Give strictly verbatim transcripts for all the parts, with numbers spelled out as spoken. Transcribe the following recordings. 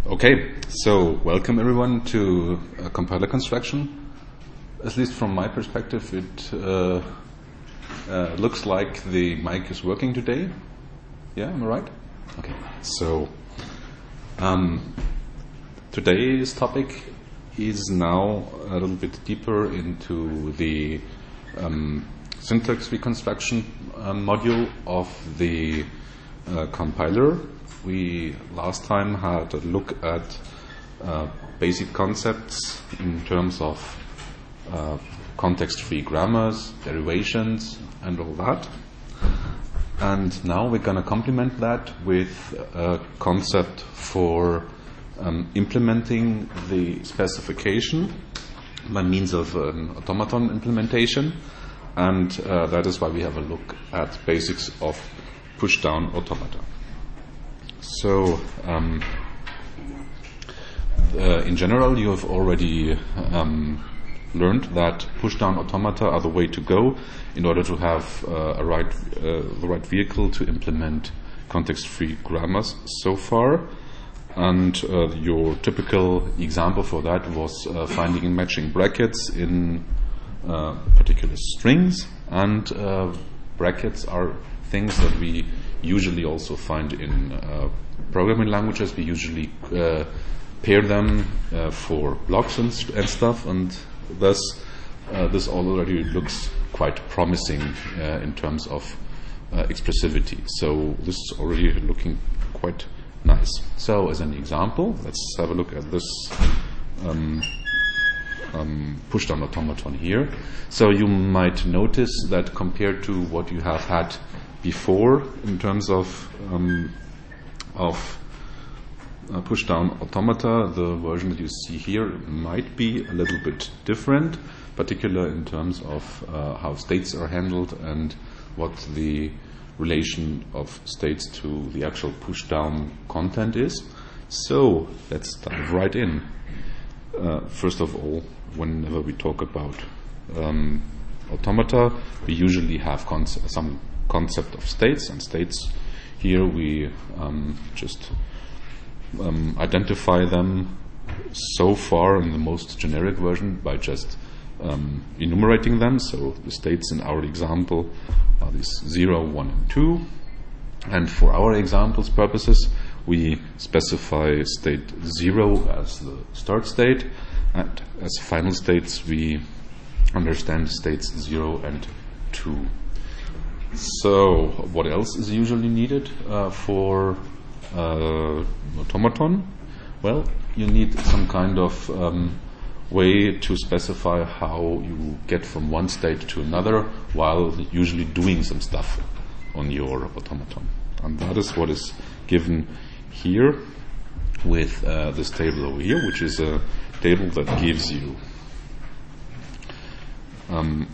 Okay, so welcome everyone to uh, compiler construction. At least from my perspective, it uh, uh, looks like the mic is working today. Yeah, am I right? Okay, so um, today's topic is now a little bit deeper into the um, syntax reconstruction uh, module of the uh, compiler. We last time had a look at uh, basic concepts in terms of uh, context-free grammars, derivations, and all that. And now we're going to complement that with a concept for um, implementing the specification by means of an automaton implementation. And uh, that is why we have a look at basics of push-down automata. So, um, uh, in general, you have already um, learned that push-down automata are the way to go in order to have uh, a right, uh, the right vehicle to implement context-free grammars so far. And uh, your typical example for that was uh, finding and matching brackets in uh, particular strings, and uh, brackets are things that we usually also find in uh, programming languages. We usually uh, pair them uh, for blocks and, st- and stuff, and thus uh, this already looks quite promising uh, in terms of uh, expressivity. So this is already looking quite nice. So as an example, let's have a look at this um, um, push-down automaton here. So you might notice that compared to what you have had before in terms of um, of uh, push-down automata, the version that you see here might be a little bit different, particularly in terms of uh, how states are handled and what the relation of states to the actual push-down content is. So let's dive right in. Uh, first of all, whenever we talk about um, automata, we usually have cons- some concept of states, and states here we um, just um, identify them so far in the most generic version by just um, enumerating them. So the states in our example are these zero, one, and two, and for our example's purposes we specify state zero as the start state, and as final states we understand states zero and two. So, what else is usually needed uh, for uh, automaton? Well, you need some kind of um, way to specify how you get from one state to another while usually doing some stuff on your automaton. And that is what is given here with uh, this table over here, which is a table that gives you um,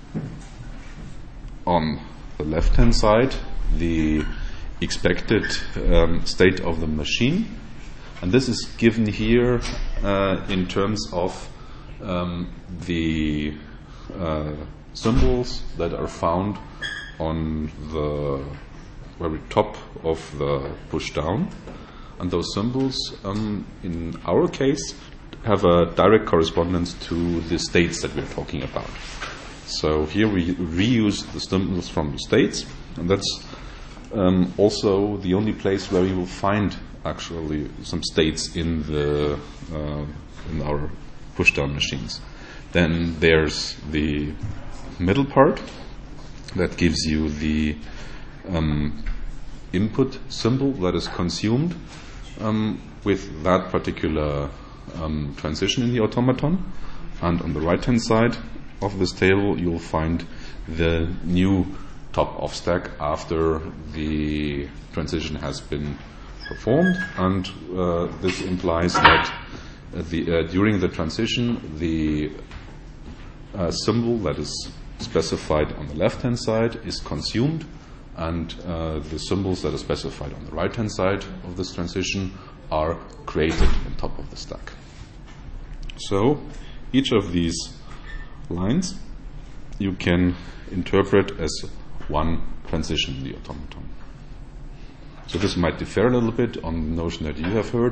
on the left-hand side the expected um, state of the machine, and this is given here uh, in terms of um, the uh, symbols that are found on the very top of the push down, and those symbols um, in our case have a direct correspondence to the states that we're talking about. So here we reuse the symbols from the states, and that's um, also the only place where we will find actually some states in the uh, in our pushdown machines. Then there's the middle part that gives you the um, input symbol that is consumed um, with that particular um, transition in the automaton, and on the right-hand side of this table you'll find the new top of stack after the transition has been performed, and uh, this implies that uh, the, uh, during the transition the uh, symbol that is specified on the left hand side is consumed, and uh, the symbols that are specified on the right hand side of this transition are created on top of the stack. So each of these lines you can interpret as one transition in the automaton. So this might differ a little bit on the notion that you have heard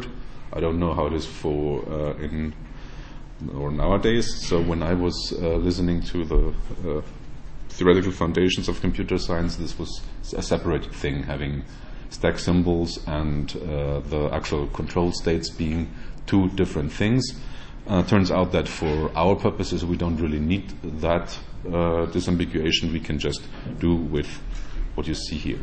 I don't know how it is for uh, in or nowadays. So when I was uh, listening to the uh, theoretical foundations of computer science, this was a separated thing, having stack symbols and uh, the actual control states being two different things. Uh, turns out that for our purposes we don't really need that uh, disambiguation. We can just do with what you see here.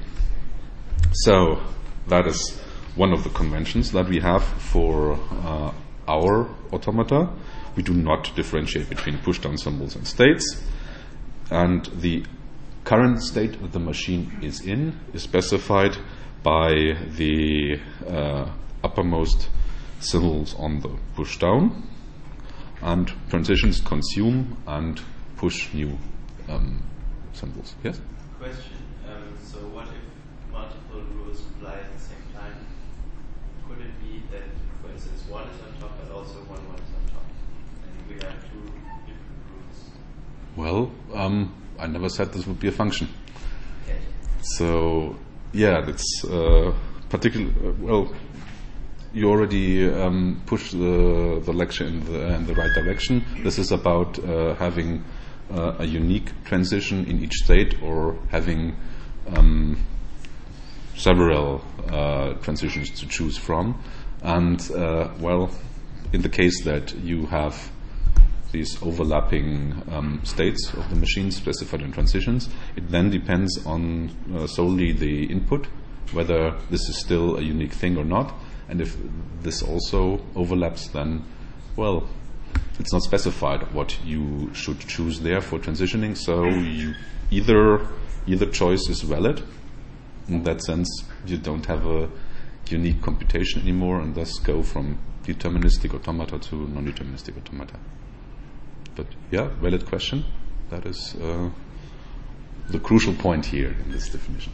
So that is one of the conventions that we have for uh, our automata. We do not differentiate between push-down symbols and states, and the current state that the machine is in is specified by the uh, uppermost symbols on the push-down, and transitions consume and push new um, symbols. Yes? Question. Um, so what if multiple rules apply at the same time? Could it be that, for instance, one is on top, but also one one is on top, and we have two different rules? Well, um, I never said this would be a function. Okay. So, yeah, that's uh, particular. Uh, well, you already um, pushed the, the lecture in the, in the right direction. This is about uh, having uh, a unique transition in each state, or having um, several uh, transitions to choose from. And, uh, well, in the case that you have these overlapping um, states of the machine specified in transitions, it then depends on uh, solely the input, whether this is still a unique thing or not. And if this also overlaps, then, well, it's not specified what you should choose there for transitioning. So you either either choice is valid. In that sense, you don't have a unique computation anymore, and thus go from deterministic automata to non-deterministic automata. But yeah, valid question. That is uh, the crucial point here in this definition.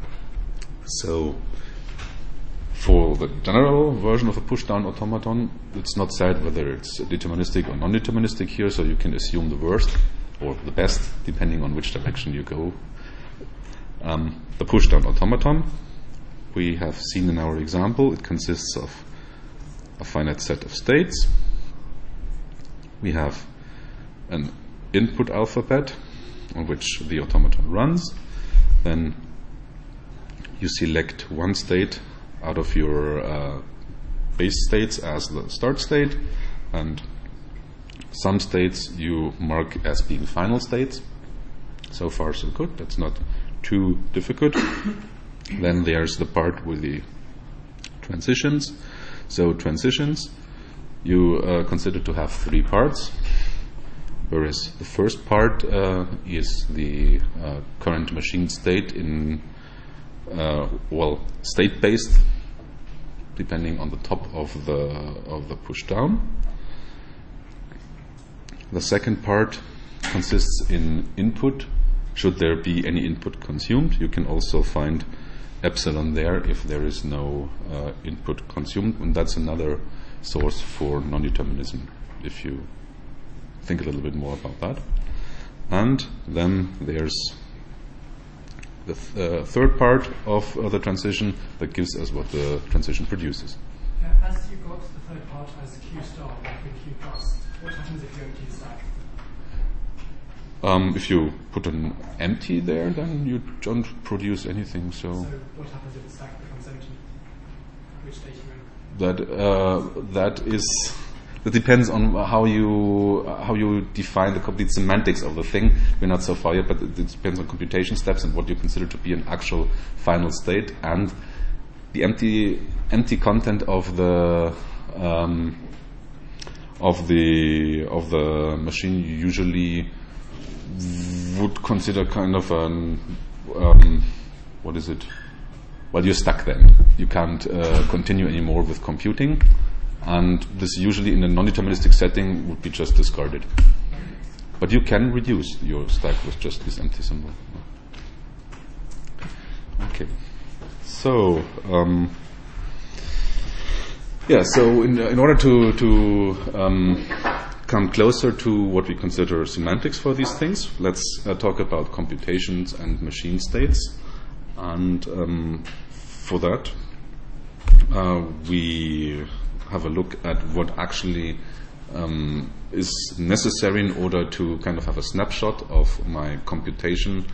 So, for the general version of a push-down automaton, it's not said whether it's deterministic or non-deterministic here, so you can assume the worst or the best, depending on which direction you go. Um, the push-down automaton, we have seen in our example, it consists of a finite set of states. We have an input alphabet on which the automaton runs. Then you select one state out of your uh, base states as the start state, and some states you mark as being final states. So far so good, that's not too difficult. Then there's the part with the transitions. So transitions you uh, consider to have three parts, whereas the first part uh, is the uh, current machine state in uh, well, state-based, depending on the top of the of the push down. The second part consists in input. Should there be any input consumed, you can also find epsilon there if there is no uh, input consumed, and that's another source for non-determinism, if you think a little bit more about that. And then there's the th- uh, third part of uh, the transition that gives us what the transition produces. Yeah, as you got to the third part as Q star, like in Q plus, what happens if you empty the stack? Um, if you put an empty there, then you don't produce anything. So, So what happens if the stack becomes empty? Which state are you in? that uh, that is that depends on how you how you define the complete semantics of the thing. We're not so far yet, but it, it depends on computation steps and what you consider to be an actual final state, and the empty empty content of the um, of the of the machine you usually would consider kind of an um, what is it? Well, you're stuck then. You can't uh, continue anymore with computing, and this usually in a non-deterministic setting would be just discarded. But you can reduce your stack with just this empty symbol. Okay. So um, yeah. So in in order to to um, come closer to what we consider semantics for these things, let's uh, talk about computations and machine states. And um, for that, uh, we have a look at what actually um, is necessary in order to kind of have a snapshot of my computation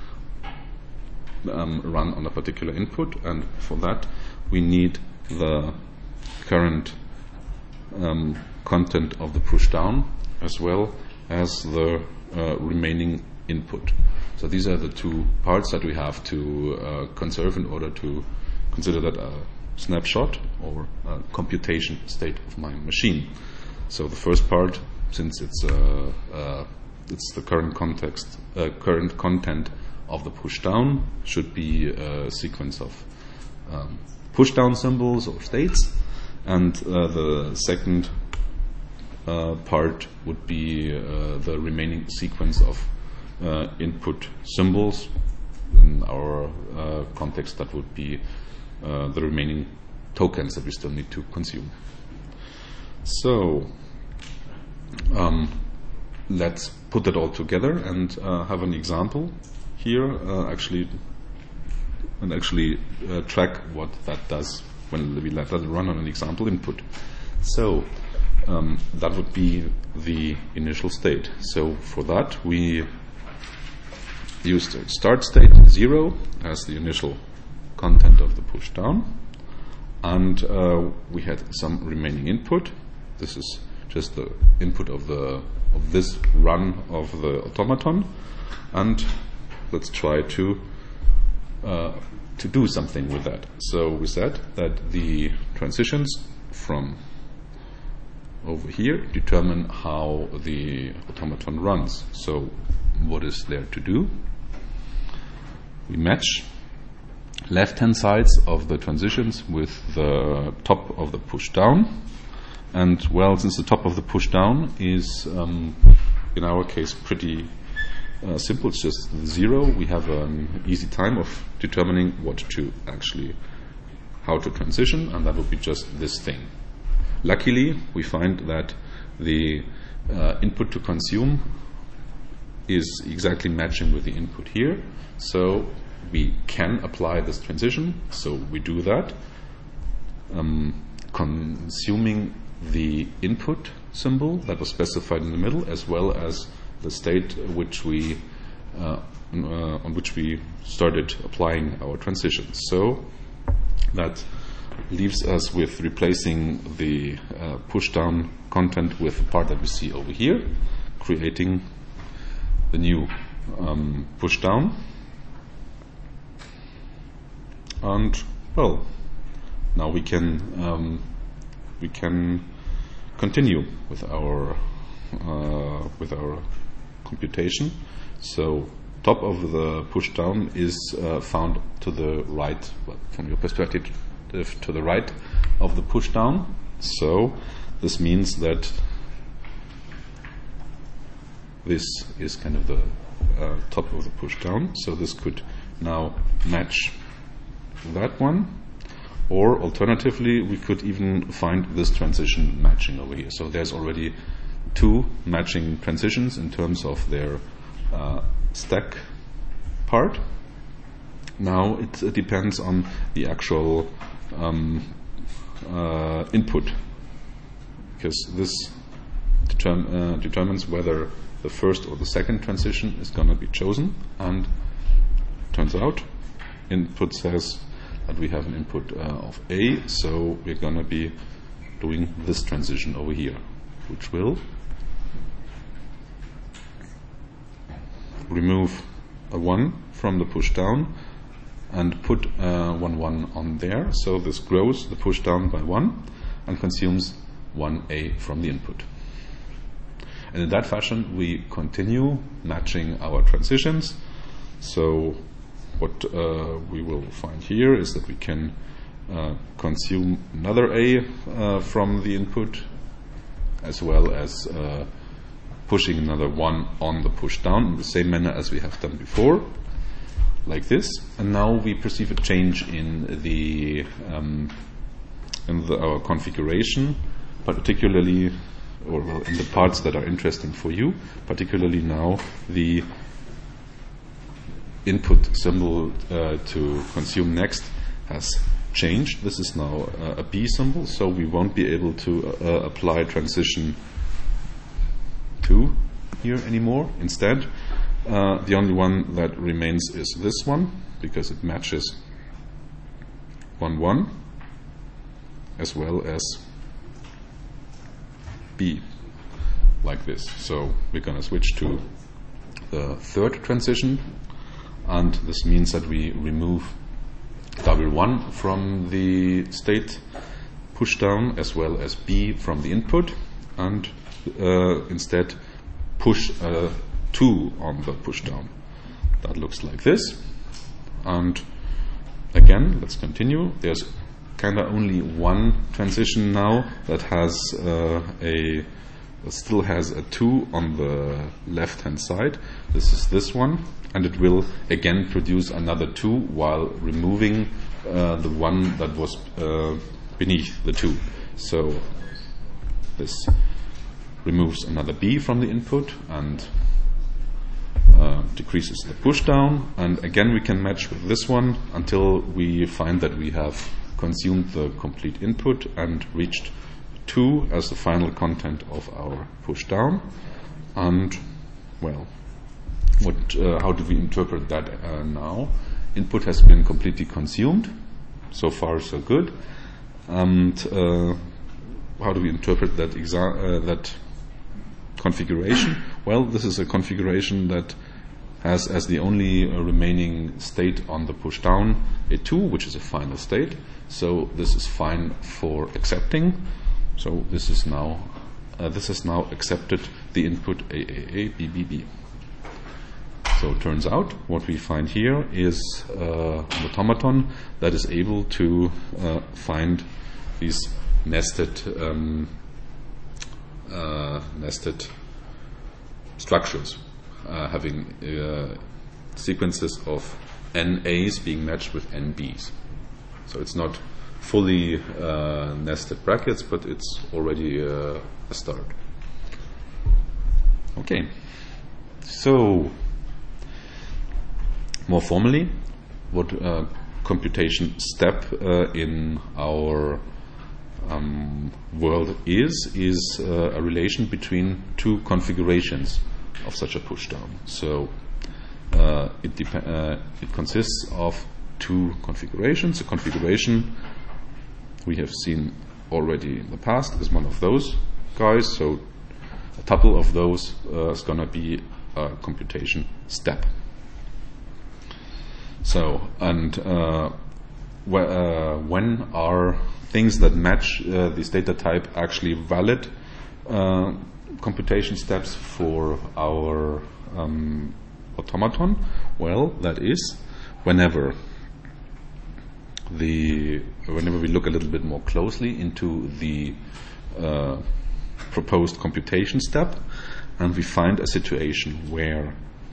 um, run on a particular input. And for that, we need the current um, content of the push down as well as the uh, remaining input. So these are the two parts that we have to uh, conserve in order to consider that a snapshot or a computation state of my machine. So the first part, since it's uh, uh, it's the current context, uh, current content of the push down, should be a sequence of um, push down symbols or states, and uh, the second uh, part would be uh, the remaining sequence of Uh, input symbols. In our uh, context, that would be uh, the remaining tokens that we still need to consume. So um, let's put it all together and uh, have an example here, uh, actually, and actually uh, track what that does when we let that run on an example input. So um, that would be the initial state. So for that, we used the start state zero as the initial content of the push down, and uh, we had some remaining input. This is just the input of the of this run of the automaton, and let's try to uh, to do something with that. So we said that the transitions from over here determine how the automaton runs. So what is there to do? We match left-hand sides of the transitions with the top of the push down. And well, since the top of the push down is, um, in our case, pretty uh, simple, it's just zero, we have an easy time of determining what to actually, how to transition, and that would be just this thing. Luckily, we find that the uh, input to consume is exactly matching with the input here, so we can apply this transition. So we do that, um, consuming the input symbol that was specified in the middle, as well as the state which we uh, uh, on which we started applying our transitions. So that leaves us with replacing the uh, push down content with the part that we see over here, creating the new um, push down. And well, now we can um, we can continue with our uh, with our computation. So top of the push down is uh, found to the right, well, from your perspective, to the right of the push down. So this means that this is kind of the uh, top of the push down. So this could now match that one, or alternatively we could even find this transition matching over here. So there's already two matching transitions in terms of their uh, stack part. Now it uh, depends on the actual um, uh, input, because this determ- uh, determines whether the first or the second transition is going to be chosen. And turns out input says that we have an input uh, of A, so we're going to be doing this transition over here, which will remove a one from the push down and put uh, one one on there. So this grows the push down by one and consumes one A from the input. And in that fashion, we continue matching our transitions. So what uh, we will find here is that we can uh, consume another A uh, from the input, as well as uh, pushing another one on the push down in the same manner as we have done before, like this. And now we perceive a change in the um, in the, our configuration, particularly, or well, in the parts that are interesting for you, particularly now the input symbol uh, to consume next has changed. This is now uh, a B symbol, so we won't be able to uh, apply transition two here anymore. Instead, uh, the only one that remains is this one, because it matches one one as well as B, like this. So we're going to switch to the third transition, and this means that we remove W one from the state pushdown as well as B from the input, and uh, instead push uh, two on the pushdown. That looks like this. And again, let's continue. There's kind of only one transition now that has uh, a that still has a two on the left hand side. This is this one, and it will again produce another two while removing uh, the one that was uh, beneath the two. So this removes another B from the input and uh, decreases the pushdown, and again we can match with this one until we find that we have consumed the complete input and reached two as the final content of our pushdown. And well, what uh, how do we interpret that uh, now? Input has been completely consumed. So far so good. And uh, how do we interpret that exa- uh, that configuration? Well, this is a configuration that has as the only uh, remaining state on the pushdown a two, which is a final state. So this is fine for accepting. So this is now uh, this has now accepted the input A A A B B B. So it turns out what we find here is uh, an automaton that is able to uh, find these nested um, uh, nested structures uh, having uh, sequences of N A's being matched with N B's. So it's not fully uh, nested brackets, but it's already uh, a start. Okay, so more formally, what uh, computation step uh, in our um, world is, is uh, a relation between two configurations of such a pushdown. So uh, it, dep- uh, it consists of two configurations. A configuration we have seen already in the past is one of those guys. So a tuple of those uh, is going to be a computation step. So, and uh, wh- uh, when are things that match uh, this data type actually valid uh, computation steps for our um, automaton? Well, that is whenever the whenever we look a little bit more closely into the uh, proposed computation step, and we find a situation where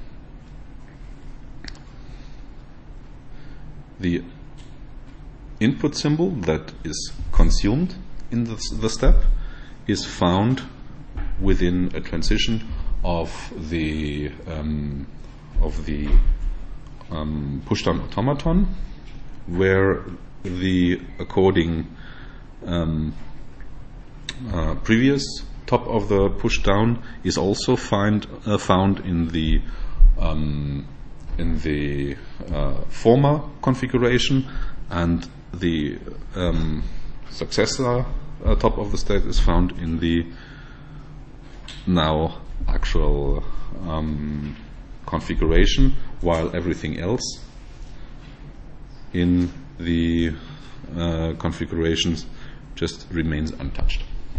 the input symbol that is consumed in the, the step is found within a transition of the um, of the um, pushdown automaton, where the according um, uh, previous top of the pushdown is also find, uh, found in the um, in the uh, former configuration, and the um, successor uh, top of the state is found in the now actual um, configuration, while everything else in the uh, configurations just remains untouched.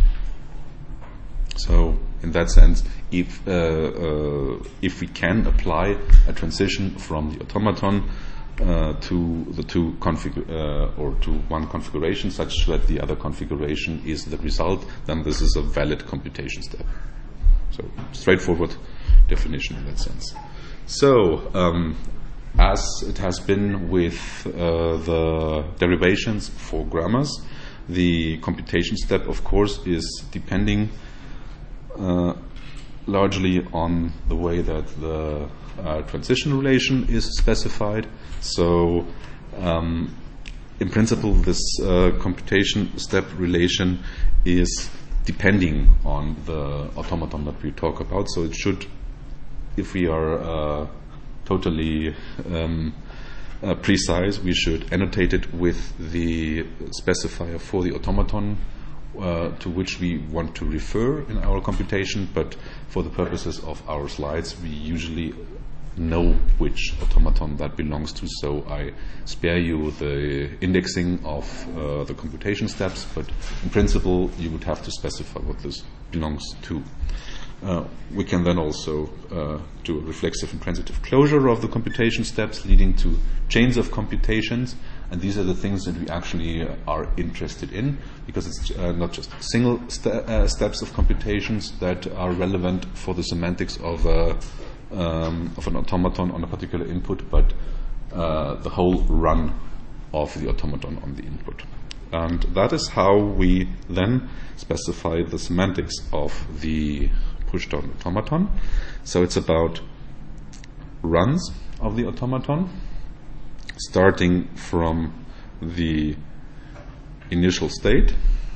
So in that sense, if uh, uh, if we can apply a transition from the automaton uh, to the two config- uh, or to one configuration such that the other configuration is the result, then this is a valid computation step. So straightforward definition in that sense. So um, as it has been with uh, the derivations for grammars, the computation step, of course, is depending uh, largely on the way that the uh, transition relation is specified. So um, in principle, this uh, computation step relation is depending on the automaton that we talk about. So it should, if we are uh, totally um, uh, precise, we should annotate it with the specifier for the automaton uh, to which we want to refer in our computation. But for the purposes of our slides, we usually know which automaton that belongs to, so I spare you the indexing of uh, the computation steps, but in principle you would have to specify what this belongs to. Uh, we can then also uh, do a reflexive and transitive closure of the computation steps, leading to chains of computations, and these are the things that we actually are interested in, because it's uh, not just single st- uh, steps of computations that are relevant for the semantics of a Um, of an automaton on a particular input, but uh, the whole run of the automaton on the input. And that is how we then specify the semantics of the push-down automaton. So it's about runs of the automaton, starting from the initial state,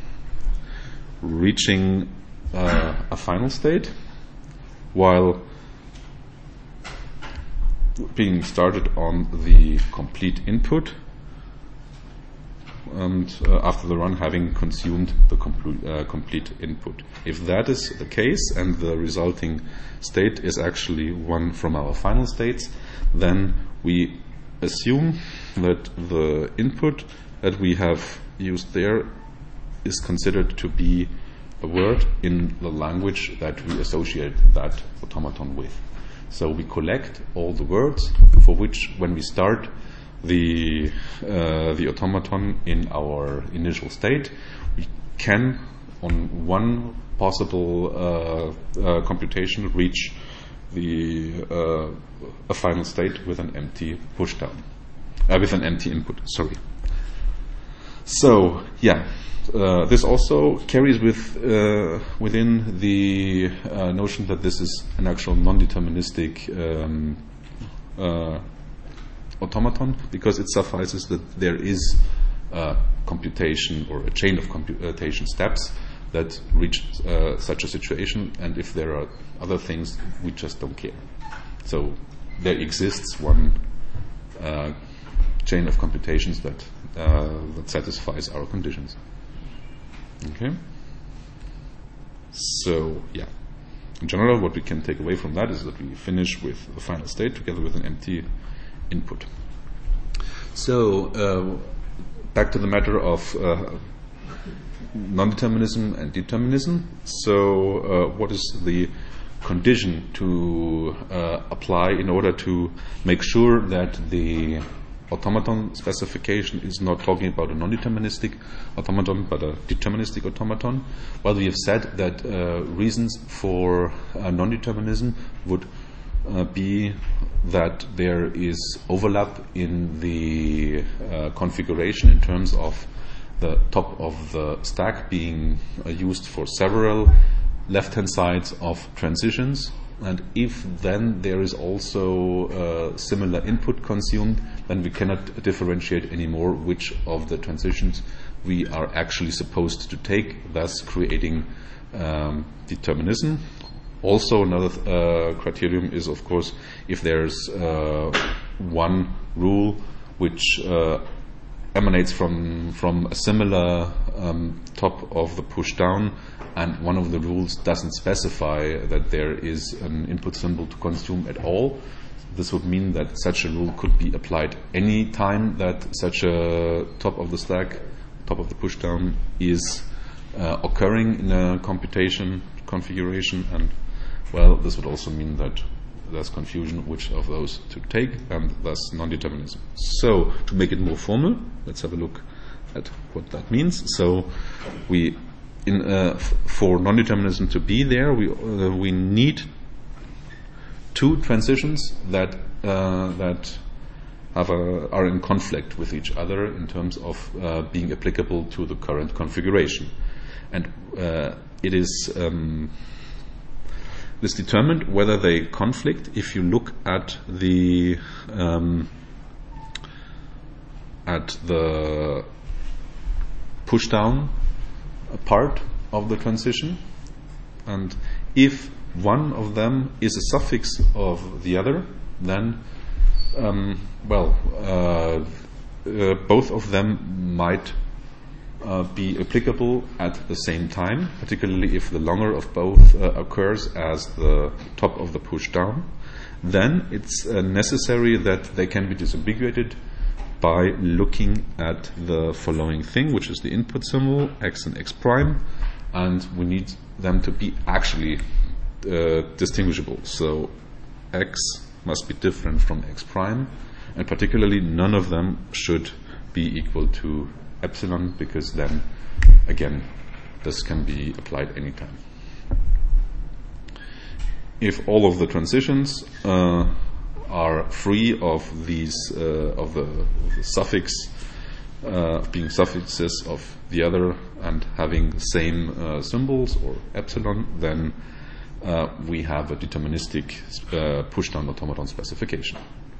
reaching uh, a final state, while being started on the complete input, and uh, after the run having consumed the compl- uh, complete input. If that is the case and the resulting state is actually one from our final states, then we assume that the input that we have used there is considered to be a word in the language that we associate that automaton with. So we collect all the words for which, when we start the uh, the automaton in our initial state, we can, on one possible uh, uh, computation, reach the uh, a final state with an empty pushdown, uh, with an empty input. Sorry. So yeah. Uh, this also carries with uh, within the uh, notion that this is an actual non-deterministic um, uh, automaton, because it suffices that there is a computation or a chain of computation steps that reach uh, such a situation, and if there are other things, we just don't care. So there exists one uh, chain of computations that uh, that satisfies our conditions. Okay. So, yeah. In general, what we can take away from that is that we finish with the final state together with an empty input. So, uh, back to the matter of uh, non-determinism and determinism. So, uh, what is the condition to uh, apply in order to make sure that the automaton specification is not talking about a non-deterministic automaton but a deterministic automaton? Well, we have said that uh, reasons for uh, non-determinism would uh, be that there is overlap in the uh, configuration in terms of the top of the stack being uh, used for several left-hand sides of transitions. And if then there is also uh, similar input consumed, then we cannot differentiate anymore which of the transitions we are actually supposed to take, thus creating um, determinism. Also, another uh, criterion is, of course, if there's uh, one rule which uh, emanates from from a similar um, top of the push down, and one of the rules doesn't specify that there is an input symbol to consume at all. This would mean that such a rule could be applied any time that such a top of the stack, top of the push down is uh, occurring in a computation configuration, and well, this would also mean that there's confusion which of those to take, and thus non-determinism. So, to make it more formal, let's have a look at what that means. So, we, in uh, f- for non-determinism to be there, we uh, we need two transitions that uh, that have a, are in conflict with each other in terms of uh, being applicable to the current configuration, and uh, it is. Um, This determined whether they conflict if you look at the um, at the push-down part of the transition, and if one of them is a suffix of the other, then um, well, uh, uh, both of them might uh, be applicable at the same time, particularly if the longer of both uh, occurs as the top of the push-down. Then it's uh, necessary that they can be disambiguated by looking at the following thing, which is the input symbol, x and x prime, and we need them to be actually uh, distinguishable. So x must be different from x prime, and particularly none of them should be equal to epsilon, because then, again, this can be applied anytime. If all of the transitions uh, are free of these uh, of, the, of the suffix uh, being suffixes of the other and having the same uh, symbols or epsilon, then uh, we have a deterministic uh, push-down automaton specification.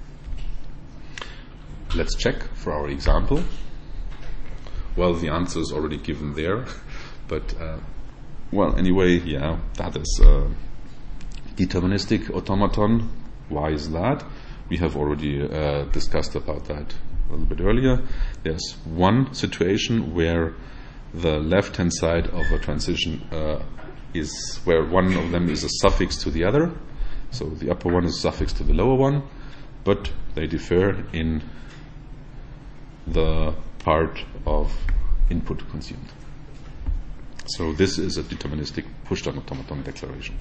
Let's check for our example. Well, the answer is already given there, but uh, well, anyway, yeah, that is uh, deterministic automaton. Why is that? We have already uh, discussed about that a little bit earlier. There's one situation where the left-hand side of a transition uh, is where one of them is a suffix to the other. So the upper one is a suffix to the lower one, but they differ in the part of input consumed. So this is a deterministic push-down automaton declaration.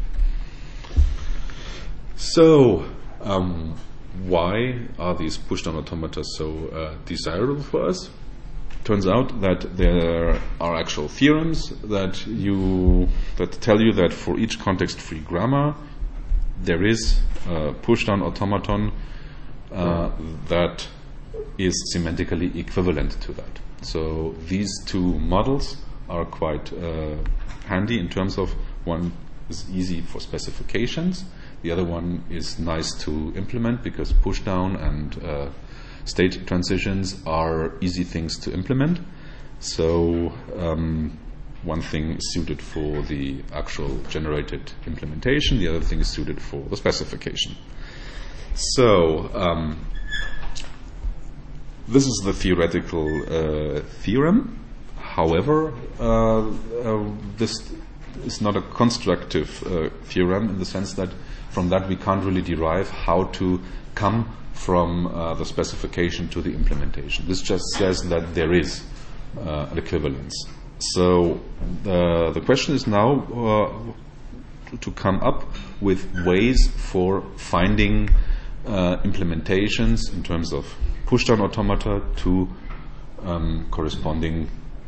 So, um, why are these push-down automata so uh, desirable for us? Turns out that there are actual theorems that you that tell you that for each context-free grammar, there is a push-down automaton uh, that is semantically equivalent to that. So these two models are quite uh, handy in terms of one is easy for specifications. The other one is nice to implement because push-down and uh, state transitions are easy things to implement. So um, one thing is suited for the actual generated implementation, the other thing is suited for the specification. So um, this is the theoretical uh, theorem. However, uh, uh, this is not a constructive uh, theorem in the sense that from that we can't really derive how to come from uh, the specification to the implementation. This just says that there is uh, an equivalence. So the, the question is now uh, to come up with ways for finding uh, implementations in terms of push-down automata to um, corresponding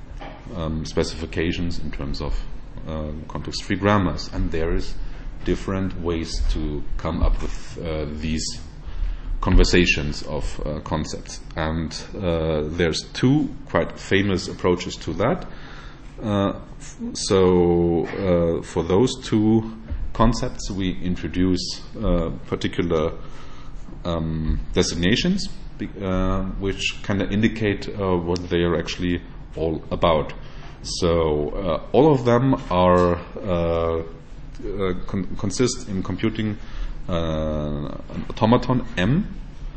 um, specifications in terms of uh, context-free grammars. And there is different ways to come up with uh, these conversations of uh, concepts. And uh, there's two quite famous approaches to that. Uh, f- so uh, for those two concepts, we introduce uh, particular um, designations uh, which kind of indicate uh, what they are actually all about. So uh, all of them are uh, uh, con- consist in computing uh, an automaton M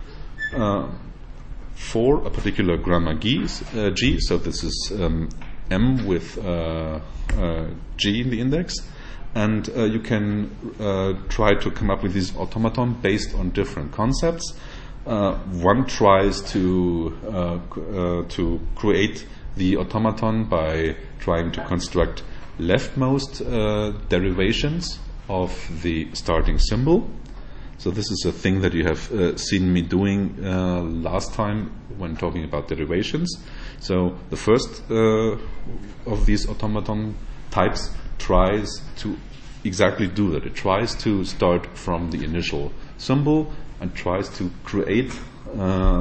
uh, for a particular grammar G. Uh, G. So this is um, M with uh, uh, G in the index, and uh, you can uh, try to come up with this automaton based on different concepts. Uh, one tries to uh, uh, to create the automaton by trying to construct leftmost uh, derivations of the starting symbol. So this is a thing that you have uh, seen me doing uh, last time when talking about derivations. So the first uh, of these automaton types tries to exactly do that. It tries to start from the initial symbol and tries to create uh,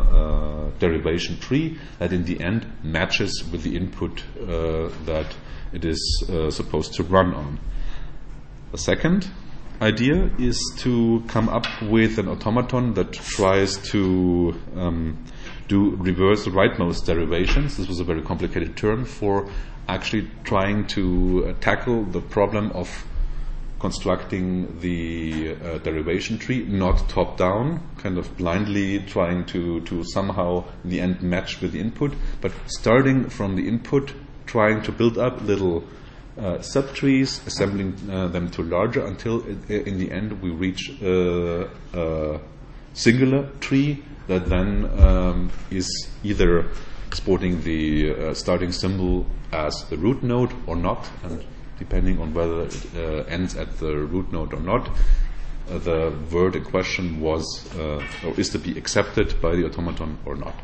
a derivation tree that in the end matches with the input uh, that it is uh, supposed to run on. The second idea is to come up with an automaton that tries to um, do reverse rightmost derivations. This was a very complicated term for actually trying to uh, tackle the problem of constructing the uh, derivation tree, not top-down, kind of blindly trying to, to somehow in the end match with the input, but starting from the input, trying to build up little uh, subtrees, assembling uh, them to larger until it, in the end we reach uh, a singular tree that then um, is either exporting the uh, starting symbol as the root node or not, and depending on whether it uh, ends at the root node or not, uh, the word in question was uh, or is to be accepted by the automaton or not.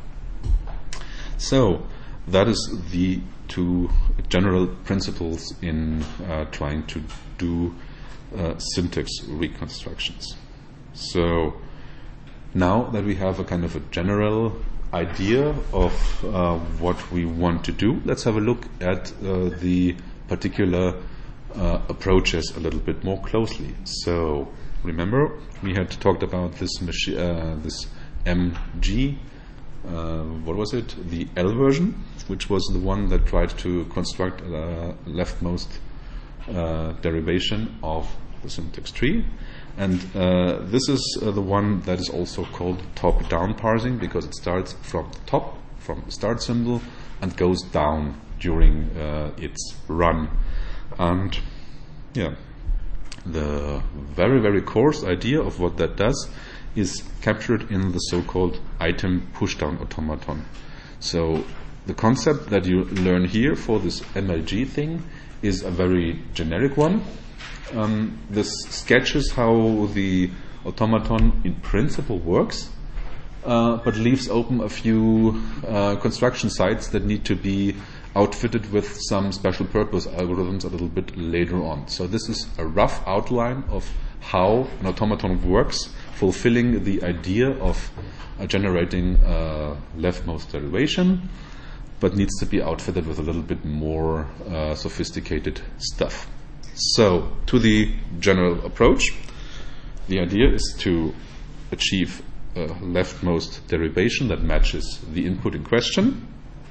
So that is the two general principles in uh, trying to do uh, syntax reconstructions. So now that we have a kind of a general idea of uh, what we want to do, let's have a look at uh, the particular uh, approaches a little bit more closely. So remember, we had talked about this machi- uh, this M G, uh, what was it? The L version, which was the one that tried to construct a leftmost uh, derivation of the syntax tree. And uh, this is uh, the one that is also called top-down parsing, because it starts from the top, from the start symbol, and goes down during uh, its run. And yeah, the very, very coarse idea of what that does is captured in the so-called item pushdown automaton. So the concept that you learn here for this M L G thing is a very generic one. Um, this sketches how the automaton in principle works, uh, but leaves open a few uh, construction sites that need to be outfitted with some special purpose algorithms a little bit later on. So this is a rough outline of how an automaton works, fulfilling the idea of uh, generating a leftmost derivation, but needs to be outfitted with a little bit more uh, sophisticated stuff. So, to the general approach, the idea is to achieve a leftmost derivation that matches the input in question.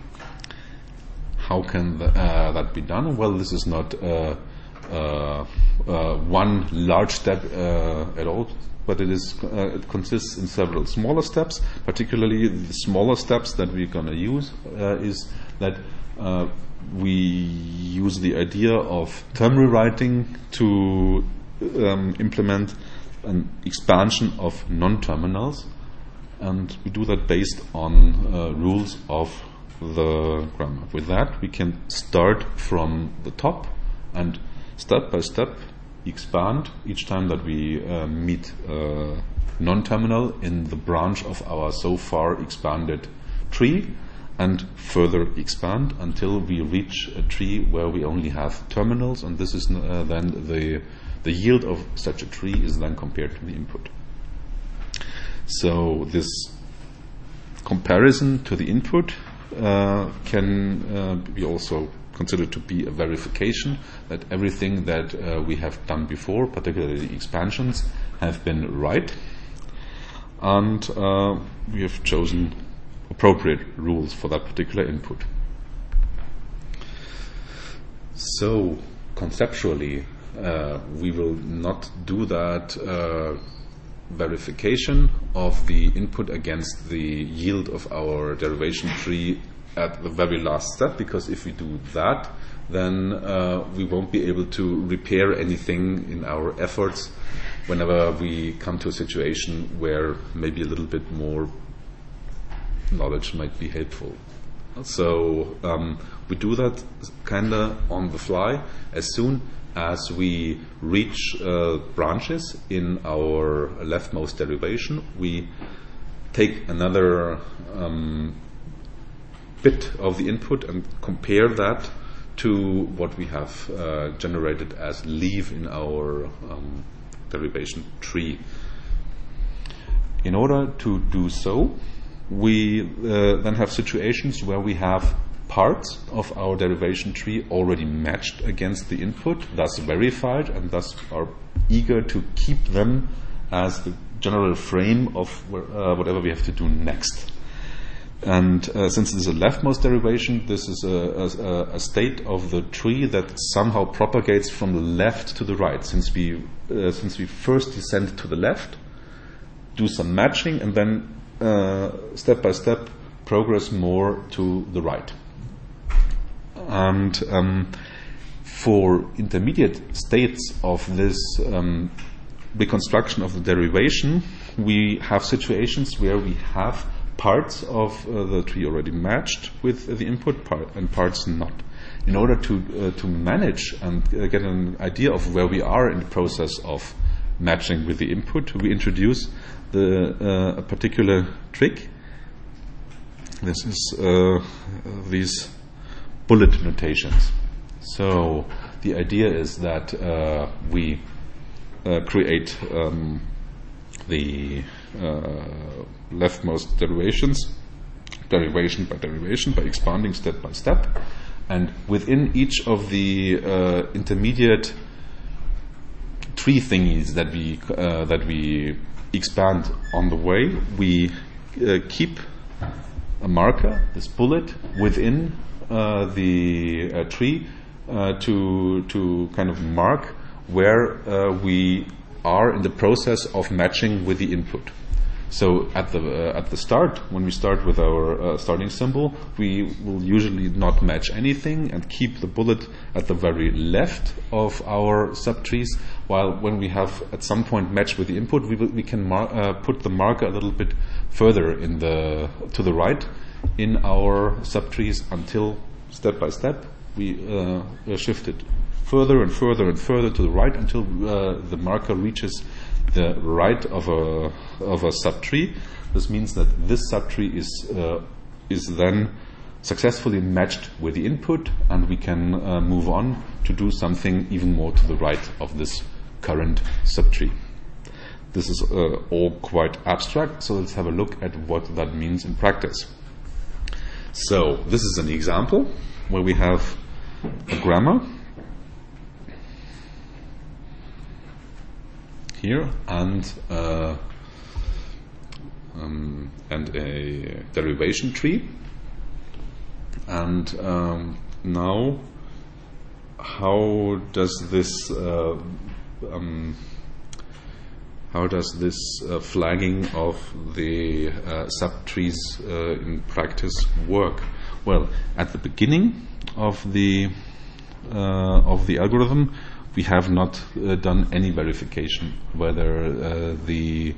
How can the, uh, that be done? Well, this is not uh, uh, uh, one large step uh, at all, but it is uh, it consists in several smaller steps. Particularly, the smaller steps that we're going to use uh, is that uh, we use the idea of term rewriting to um, implement an expansion of non-terminals, and we do that based on uh, rules of the grammar. With that, we can start from the top and step by step expand each time that we uh, meet a non-terminal in the branch of our so far expanded tree, and further expand until we reach a tree where we only have terminals, and this is uh, then the the yield of such a tree is then compared to the input. So this comparison to the input uh, can uh, be also considered to be a verification that everything that uh, we have done before, particularly the expansions, have been right, and uh, we have chosen appropriate rules for that particular input. So conceptually, uh, we will not do that uh, verification of the input against the yield of our derivation tree at the very last step, because if we do that, then uh, we won't be able to repair anything in our efforts whenever we come to a situation where maybe a little bit more knowledge might be helpful. So um, we do that kind of on the fly. As soon as we reach uh, branches in our leftmost derivation, we take another um, bit of the input and compare that to what we have uh, generated as leave in our um, derivation tree. In order to do so, we uh, then have situations where we have parts of our derivation tree already matched against the input, thus verified, and thus are eager to keep them as the general frame of uh, whatever we have to do next. And uh, since this is a leftmost derivation, this is a, a, a state of the tree that somehow propagates from the left to the right. Since we uh, since we first descend to the left, do some matching, and then uh, step by step progress more to the right. And um, for intermediate states of this um, reconstruction of the derivation, we have situations where we have parts of uh, the tree already matched with uh, the input part and parts not. In order to uh, to manage and uh, get an idea of where we are in the process of matching with the input, we introduce the uh, a particular trick. This is uh, these bullet notations. So the idea is that uh, we uh, create um, the uh, leftmost derivations, derivation by derivation, by expanding step by step, and within each of the uh, intermediate tree thingies that we uh, that we expand on the way, we uh, keep a marker, this bullet, within uh, the uh, tree uh, to to kind of mark where uh, we are in the process of matching with the input. So at the uh, at the start, when we start with our uh, starting symbol, we will usually not match anything and keep the bullet at the very left of our subtrees. While when we have at some point matched with the input, we will, we can mar- uh, put the marker a little bit further in the to the right in our subtrees until step by step we uh, shift it further and further and further to the right until uh, the marker reaches the right of a of a subtree. This means that this subtree is uh, is then successfully matched with the input, and we can uh, move on to do something even more to the right of this current subtree. This is uh, all quite abstract, so let's have a look at what that means in practice. So this is an example where we have a grammar here and uh, um, and a derivation tree, and um, now how does this uh, um, how does this uh, flagging of the uh, subtrees uh, in practice work? Well, at the beginning of the uh, of the algorithm, we have not uh, done any verification whether uh, the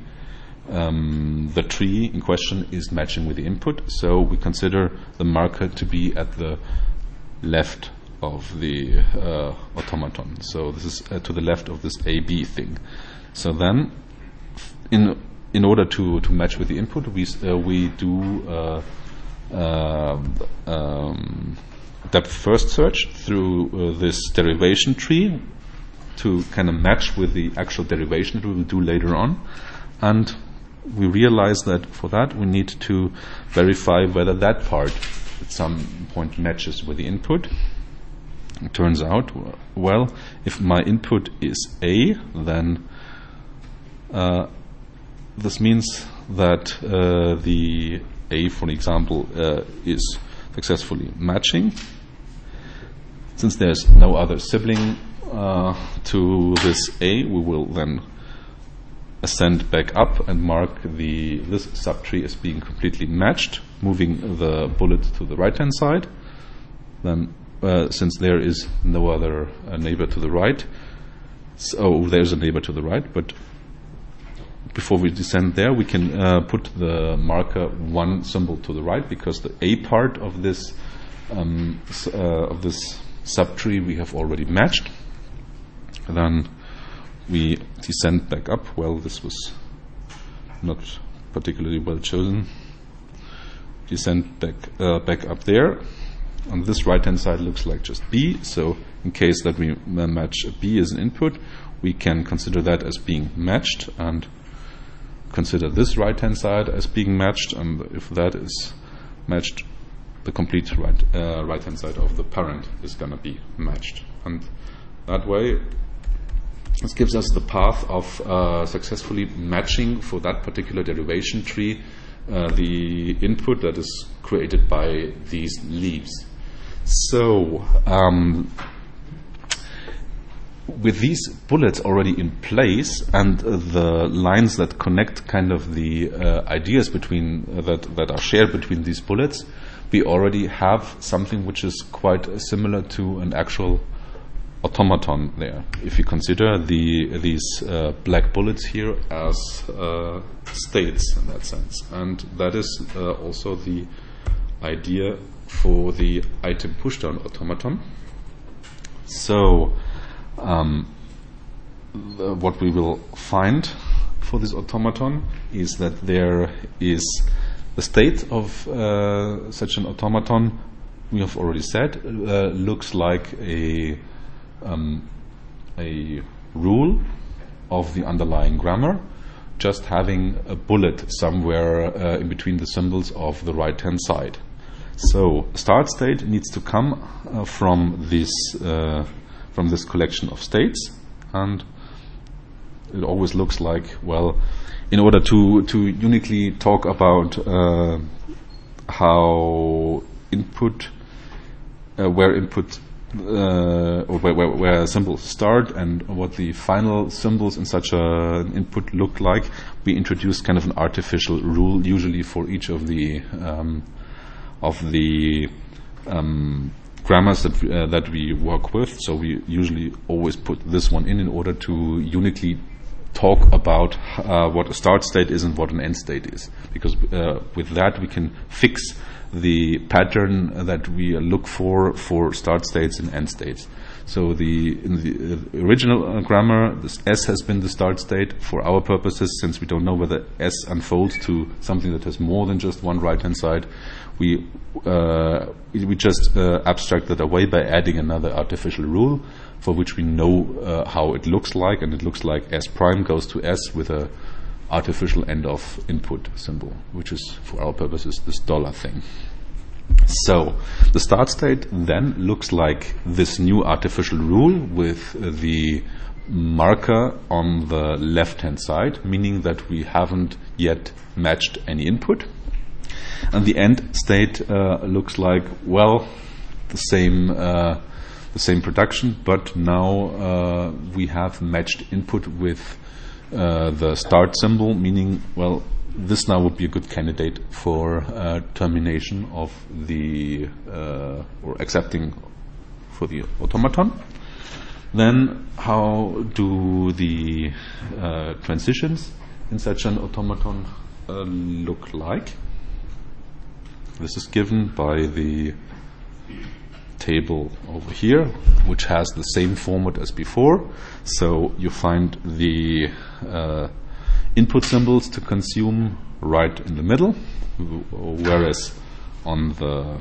um, the tree in question is matching with the input. So we consider the marker to be at the left of the uh, automaton. So this is uh, to the left of this A B thing. So then, in in order to, to match with the input, we uh, we do uh, uh, um, depth first search through uh, this derivation tree to kind of match with the actual derivation that we will do later on, and we realize that for that we need to verify whether that part at some point matches with the input. It turns out, well, if my input is A, then uh, this means that uh, the A, for example, uh, is successfully matching. Since there's no other sibling uh, to this A, we will then ascend back up and mark the this subtree as being completely matched, moving the bullet to the right-hand side. Then, uh, since there is no other uh, neighbor to the right, so there's a neighbor to the right, but before we descend there, we can uh, put the marker one symbol to the right, because the A part of this um, uh, of this subtree we have already matched. And then we descend back up. Well, this was not particularly well chosen. Descend back uh, back up there. On this right-hand side looks like just B. So in case that we match B as an input, we can consider that as being matched and consider this right-hand side as being matched. And if that is matched the complete right uh, right hand side of the parent is going to be matched, and that way this gives us the path of uh, successfully matching for that particular derivation tree uh, the input that is created by these leaves. So um, with these bullets already in place and uh, the lines that connect kind of the uh, ideas between uh, that that are shared between these bullets, we already have something which is quite uh, similar to an actual automaton there. If you consider the these uh, black bullets here as uh, states in that sense, and that is uh, also the idea for the item pushdown automaton. So um, the, what we will find for this automaton is that there is the state of uh, such an automaton, we have already said, uh, looks like a um, a rule of the underlying grammar, just having a bullet somewhere uh, in between the symbols of the right hand side. So start state needs to come uh, from this uh, from this collection of states, and it always looks like, well, in order to to uniquely talk about uh, how input uh, where input uh, or where, where, where symbols start and what the final symbols in such an input look like, we introduce kind of an artificial rule usually for each of the um, of the um, grammars that we, uh, that we work with. So we usually always put this one in in order to uniquely talk about uh, what a start state is and what an end state is, because uh, with that we can fix the pattern that we look for for start states and end states. So the in the uh, original uh, grammar, this S has been the start state for our purposes. Since we don't know whether S unfolds to something that has more than just one right hand side, we uh, we just uh, abstract that away by adding another artificial rule for which we know uh, how it looks like, and it looks like S prime goes to S with a artificial end of input symbol, which is for our purposes this dollar thing. So the start state then looks like this new artificial rule with uh, the marker on the left hand side, meaning that we haven't yet matched any input. And the end state uh, looks like, well, the same uh, the same production, but now uh, we have matched input with uh, the start symbol, meaning, well, this now would be a good candidate for uh, termination of the uh, or accepting for the automaton. Then how do the uh, transitions in such an automaton uh, look like? This is given by the table over here, which has the same format as before. So you find the uh, input symbols to consume right in the middle, whereas on the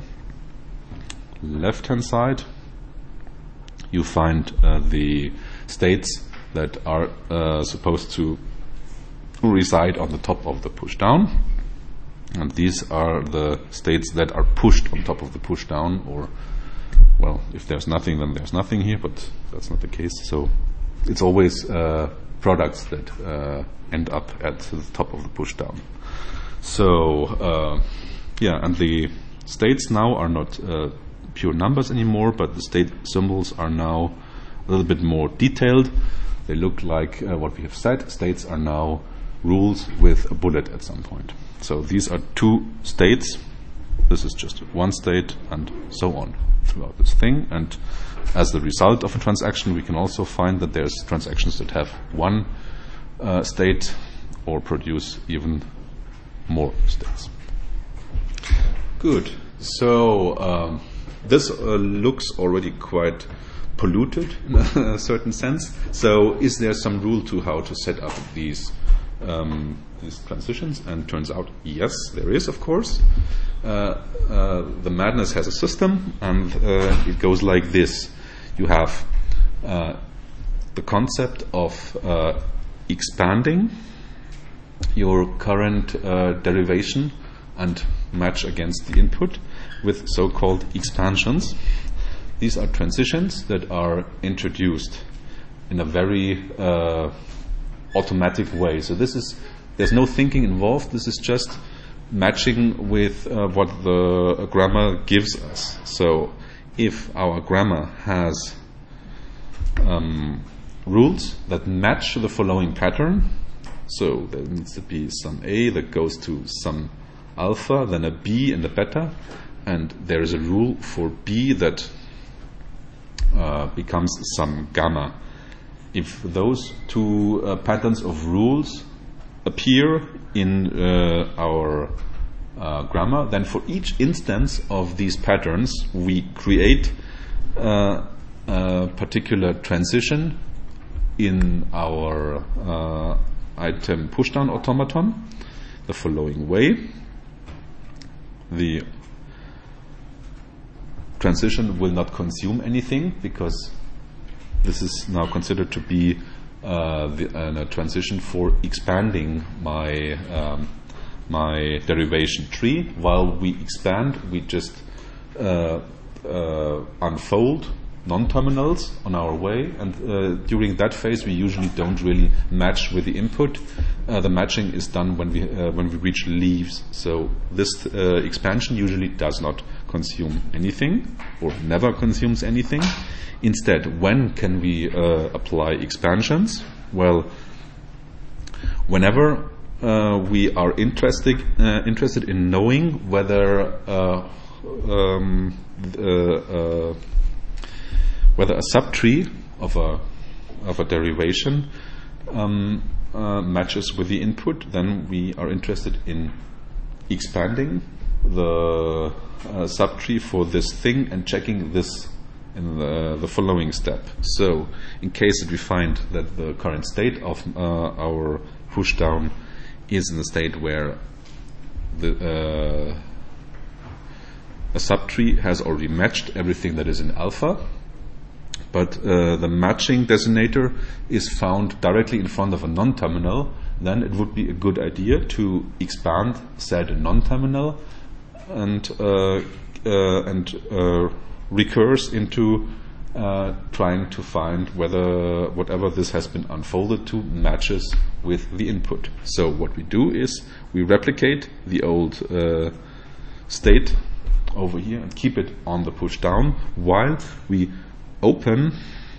left hand side you find uh, the states that are uh, supposed to reside on the top of the push down, and these are the states that are pushed on top of the push down, or, well, if there's nothing then there's nothing here, but that's not the case. So it's always uh, products that uh, end up at the top of the push down. So uh, yeah, and the states now are not uh, pure numbers anymore, but the state symbols are now a little bit more detailed. They look like uh, what we have said. States are now rules with a bullet at some point. So these are two states. This is just one state, and so on throughout this thing. And as the result of a transaction, we can also find that there's transactions that have one uh, state or produce even more states. Good. So um, this uh, looks already quite polluted in a certain sense. So is there some rule to how to set up these um, these transitions? And turns out, yes, there is, of course. Uh, uh, the madness has a system, and uh, it goes like this. You have uh, the concept of uh, expanding your current uh, derivation and match against the input, with so-called expansions. These are transitions that are introduced in a very uh, automatic way. So this is, there's no thinking involved. This is just matching with uh, what the grammar gives us. So if our grammar has um, rules that match the following pattern, so there needs to be some A that goes to some alpha, then a B and a beta, and there is a rule for B that uh, becomes some gamma. If those two uh, patterns of rules appear in uh, our uh, grammar, then for each instance of these patterns we create uh, a particular transition in our uh, item pushdown automaton the following way. The transition will not consume anything because this is now considered to be uh, the, uh, a transition for expanding my um, my derivation tree. While we expand, we just uh, uh, unfold non-terminals on our way, and uh, during that phase we usually don't really match with the input. Uh, the matching is done when we uh, when we reach leaves. So this uh, expansion usually does not consume anything or never consumes anything. Instead, when can we uh, apply expansions? Well, whenever uh, we are interested uh, interested in knowing whether uh, um, uh, uh, whether a subtree of a of a derivation um, uh, matches with the input, then we are interested in expanding the uh, subtree for this thing and checking this in the, the following step. So, in case that we find that the current state of uh, our pushdown is in the state where the uh, a subtree has already matched everything that is in alpha, but uh, the matching designator is found directly in front of a non-terminal, then it would be a good idea to expand said non-terminal and uh, uh, and uh, recurse into uh, trying to find whether whatever this has been unfolded to matches with the input. So what we do is we replicate the old uh, state over here and keep it on the push down while we open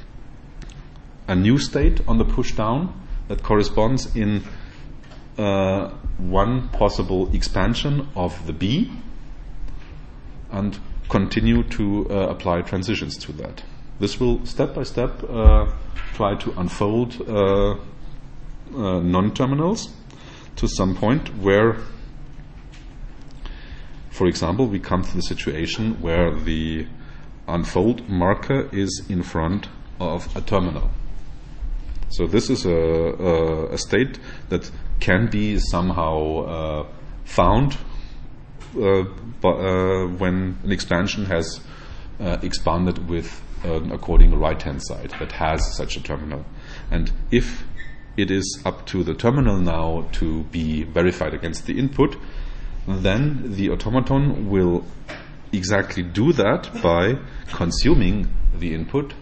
a new state on the push down that corresponds in uh, one possible expansion of the B and continue to uh, apply transitions to that. This will step by step uh, try to unfold uh, uh, non-terminals to some point where, for example, we come to the situation where the unfold marker is in front of a terminal. So this is a, a, a state that can be somehow uh, found uh, but, uh, when an expansion has uh, expanded with an according right-hand side that has such a terminal. And if it is up to the terminal now to be verified against the input, then the automaton will exactly do that by consuming the input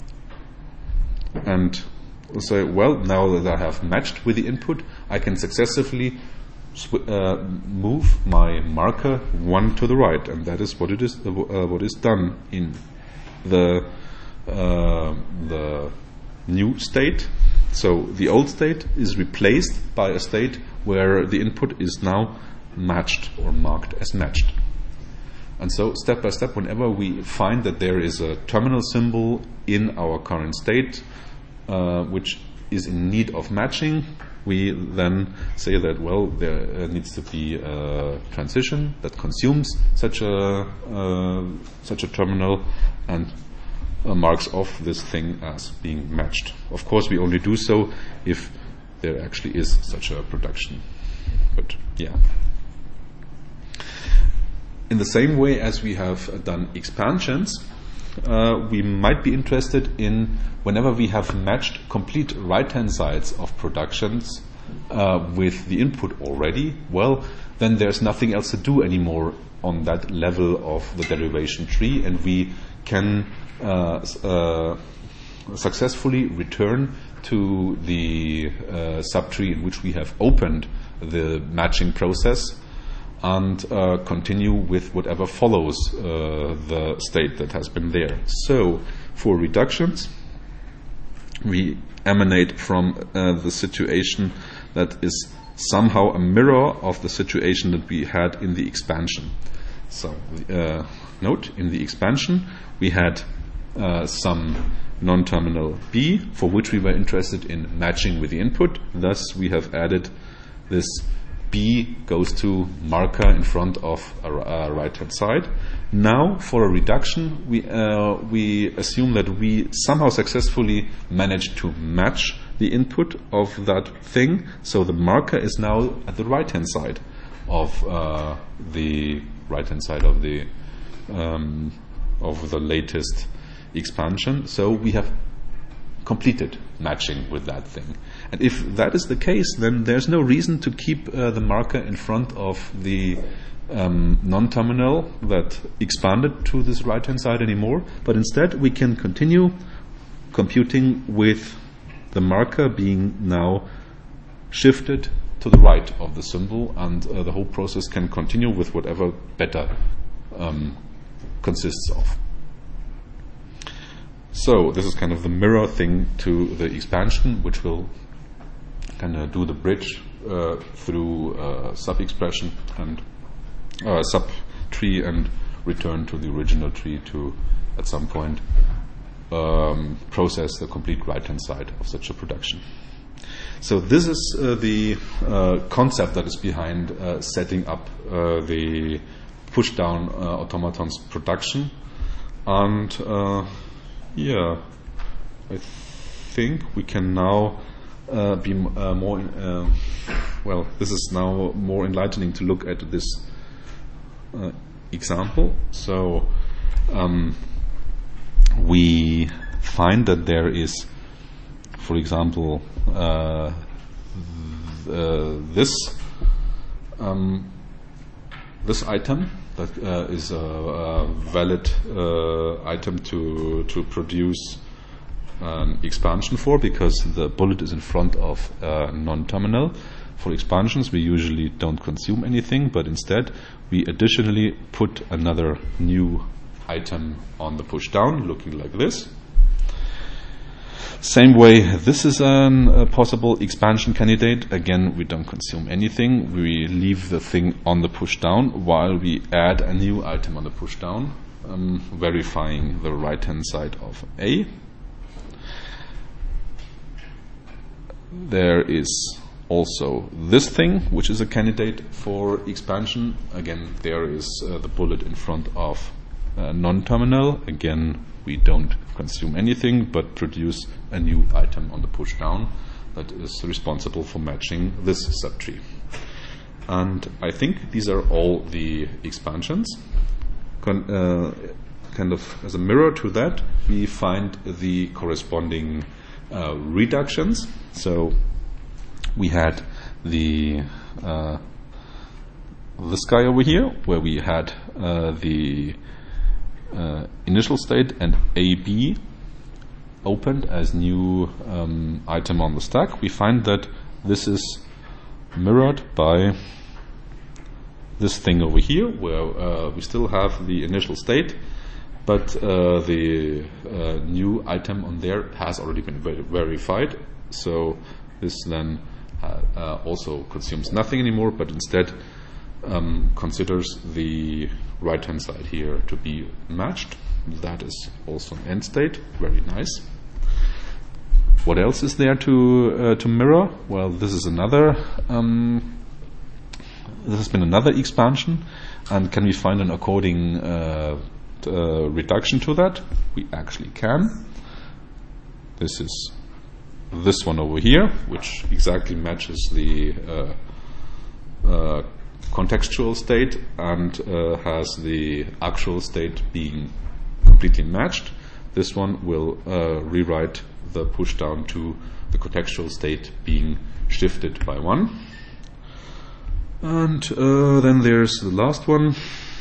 and say, well, now that I have matched with the input, I can successively sw- uh, move my marker one to the right, and that is what it is. Uh, what is done in the uh, the new state. So the old state is replaced by a state where the input is now matched or marked as matched. And so, step by step, whenever we find that there is a terminal symbol in our current state uh, which is in need of matching, we then say that, well, there uh, needs to be a transition that consumes such a uh, such a terminal and uh, marks off this thing as being matched. Of course, we only do so if there actually is such a production. But yeah. In the same way as we have done expansions, uh, we might be interested in whenever we have matched complete right-hand sides of productions uh, with the input already, well, then there's nothing else to do anymore on that level of the derivation tree, and we can uh, uh, successfully return to the uh, subtree in which we have opened the matching process and uh, continue with whatever follows uh, the state that has been there. So for reductions, we emanate from uh, the situation that is somehow a mirror of the situation that we had in the expansion. So uh, note, in the expansion we had uh, some non-terminal B for which we were interested in matching with the input. Thus we have added this B goes to marker in front of a, a right-hand side. Now for a reduction we, uh, we assume that we somehow successfully managed to match the input of that thing, so the marker is now at the right-hand side of uh, the right-hand side of the um, of the latest expansion. So we have completed matching with that thing. And if that is the case, then there's no reason to keep uh, the marker in front of the um, non-terminal that expanded to this right-hand side anymore, but instead we can continue computing with the marker being now shifted to the right of the symbol, and uh, the whole process can continue with whatever beta um, consists of. So this is kind of the mirror thing to the expansion, which will kind of do the bridge uh, through uh, sub-expression and uh, sub-tree and return to the original tree to, at some point, um, process the complete right-hand side of such a production. So this is uh, the uh, concept that is behind uh, setting up uh, the push-down uh, automaton's production. And uh, yeah, I think we can now uh, be uh, more, in, uh, well, this is now more enlightening to look at this uh, example. So um, we find that there is, for example, uh, th- uh, this um, this item that uh, is a, a valid uh, item to to produce an expansion for, because the bullet is in front of a non-terminal. For expansions, we usually don't consume anything, but instead we additionally put another new item on the push down, looking like this. Same way, this is an, a possible expansion candidate. Again, we don't consume anything. We leave the thing on the push down while we add a new item on the push down, um, verifying the right hand side of A. There is also this thing, which is a candidate for expansion. Again, there is uh, the bullet in front of uh, non-terminal. Again, we don't consume anything but produce a new item on the push down that is responsible for matching this subtree. And I think these are all the expansions. Con- uh, kind of as a mirror to that, we find the corresponding uh, reductions. So we had the uh, this guy over here, where we had uh, the Uh, initial state and A B opened as new um, item on the stack. We find that this is mirrored by this thing over here, where uh, we still have the initial state, but uh, the uh, new item on there has already been ver- verified. So this then uh, uh, also consumes nothing anymore, but instead um, considers the right hand side here to be matched. That is also an end state. Very nice. What else is there to uh, to mirror? Well, this is another um, this has been another expansion, and can we find an according uh, t- uh, reduction to that? We actually can. This is this one over here, which exactly matches the uh, uh, contextual state and uh, has the actual state being completely matched. This one will uh, rewrite the push down to the contextual state being shifted by one. And uh, then there's the last one,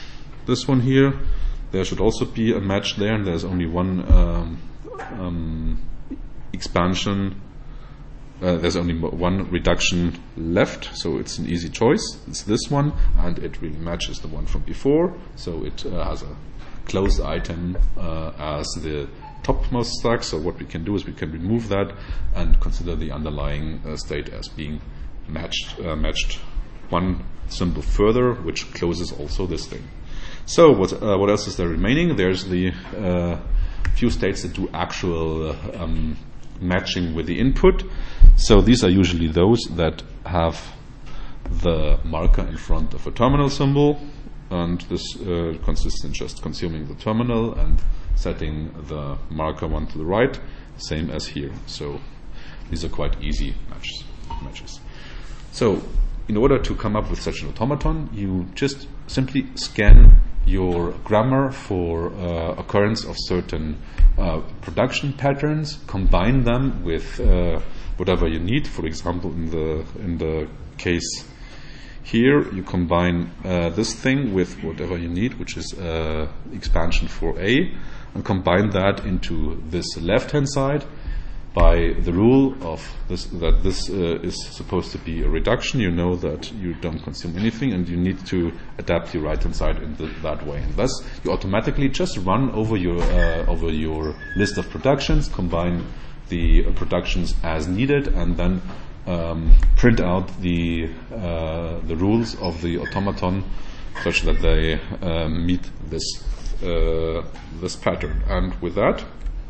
this one here, there should also be a match there, and there's only one um, um, expansion. Uh, there's only one reduction left, so it's an easy choice. It's this one, and it really matches the one from before, so it uh, has a closed item uh, as the topmost stack. So what we can do is we can remove that and consider the underlying uh, state as being matched, uh, matched one symbol further, which closes also this thing. So what uh, what else is there remaining? There's the uh, few states that do actual uh, um, matching with the input. So these are usually those that have the marker in front of a terminal symbol, and this uh, consists in just consuming the terminal and setting the marker one to the right, same as here. So these are quite easy matches. matches. So in order to come up with such an automaton, you just simply scan your grammar for uh, occurrence of certain uh, production patterns, combine them with uh, whatever you need. For example, in the in the case here, you combine uh, this thing with whatever you need, which is uh, expansion for A, and combine that into this left-hand side by the rule of this, that this uh, is supposed to be a reduction. You know that you don't consume anything, and you need to adapt your right-hand side in the, that way. And thus, you automatically just run over your uh, over your list of productions, combine the uh, productions as needed, and then um, print out the uh, the rules of the automaton such that they uh, meet this uh, this pattern. And with that,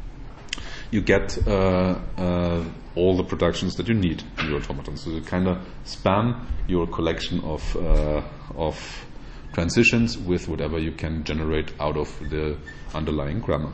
you get uh, uh, all the productions that you need in your automaton. So you kind of span your collection of uh, of transitions with whatever you can generate out of the underlying grammar.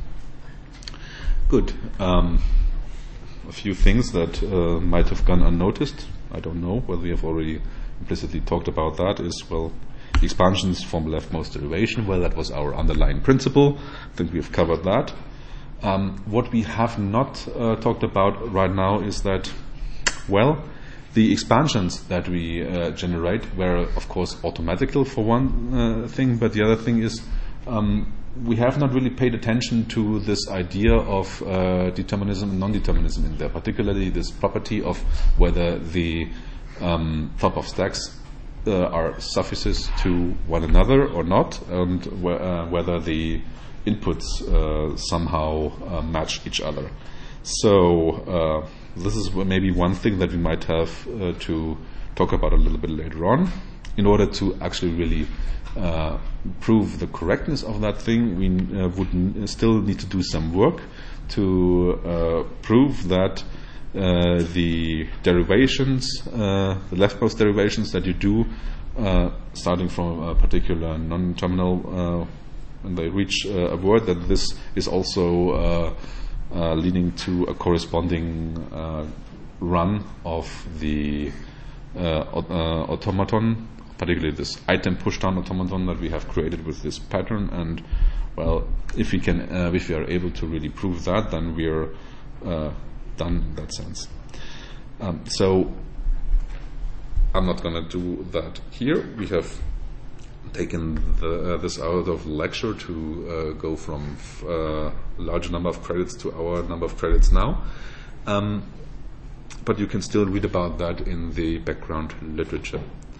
Good. Um, a few things that uh, might have gone unnoticed. I don't know whether we have already implicitly talked about that. Is, well, the expansions from leftmost derivation. Well, that was our underlying principle. I think we have covered that. Um, what we have not uh, talked about right now is that, well, the expansions that we uh, generate were, of course, automatical for one uh, thing, but the other thing is um, we have not really paid attention to this idea of uh, determinism and non-determinism in there, particularly this property of whether the um, top of stacks uh, are suffixes to one another or not, and wh- uh, whether the inputs uh, somehow uh, match each other. So uh, this is maybe one thing that we might have uh, to talk about a little bit later on. In order to actually really uh, prove the correctness of that thing, we uh, would n- still need to do some work to uh, prove that uh, the derivations, uh, the leftmost derivations that you do, uh, starting from a particular non-terminal uh, when they reach uh, a word, that this is also uh, uh, leading to a corresponding uh, run of the uh, uh, automaton, particularly this item pushdown automaton that we have created with this pattern. And well, if we can, uh, if we are able to really prove that, then we are uh, done in that sense. Um, so I'm not going to do that here. We have taken the, uh, this out of the lecture to uh, go from f- uh, a larger number of credits to our number of credits now. Um, but you can still read about that in the background literature.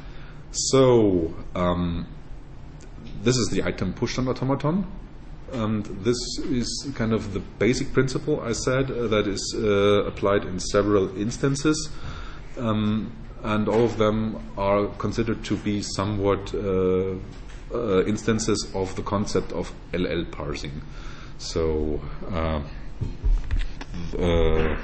So um, this is the item pushdown automaton. And this is kind of the basic principle I said uh, that is uh, applied in several instances. Um, and all of them are considered to be somewhat uh, uh, instances of the concept of L L parsing. So, uh, uh,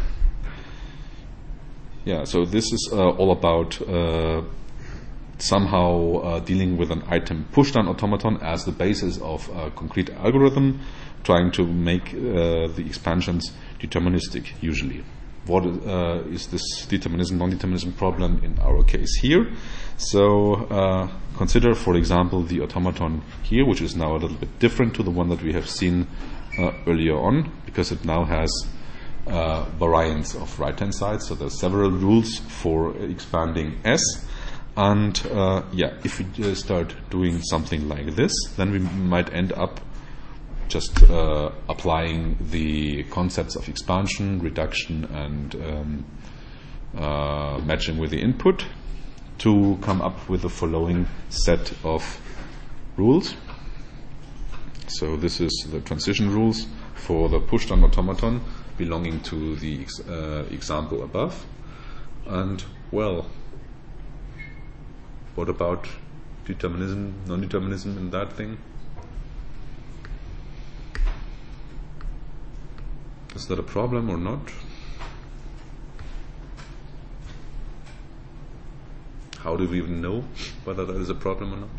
yeah, so this is uh, all about uh, somehow uh, dealing with an item pushdown automaton as the basis of a concrete algorithm, trying to make uh, the expansions deterministic, usually. What uh, is this determinism, non-determinism problem in our case here? So uh, consider, for example, the automaton here, which is now a little bit different to the one that we have seen uh, earlier on, because it now has uh, variants of right-hand side. So there are several rules for expanding S. And uh, yeah, if we uh, start doing something like this, then we might end up just uh, applying the concepts of expansion, reduction, and um, uh, matching with the input to come up with the following set of rules. So this is the transition rules for the push-down automaton belonging to the ex- uh, example above. And, well, what about determinism, non-determinism in that thing? Is that a problem or not? How do we even know whether that is a problem or not?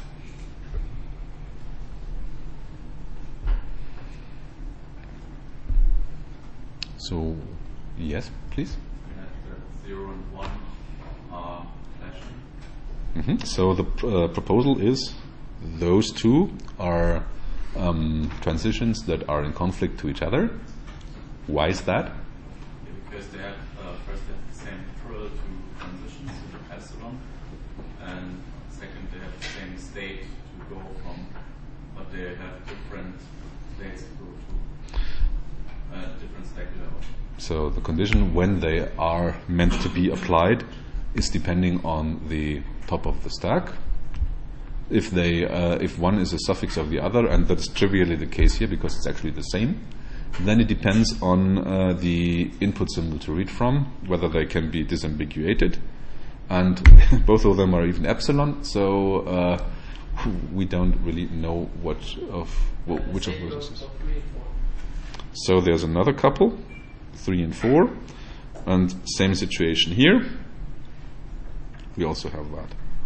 So, yes, please. Zero and one are clashing. Mm-hmm. So the pr- uh, proposal is those two are um, transitions that are in conflict to each other. Why is that? Yeah, because they have uh, first they have the same parallel to transitions in the epsilon, and second they have the same state to go from, but they have different states to go to, uh, different stack level. So the condition when they are meant to be applied is depending on the top of the stack. If they, uh, if one is a suffix of the other, and that's trivially the case here because it's actually the same, then it depends on uh, the input symbol to read from, whether they can be disambiguated, and both of them are even epsilon. So uh, we don't really know what of wh- which of those is. So there's another couple. Three and four, and same situation here. We also have that.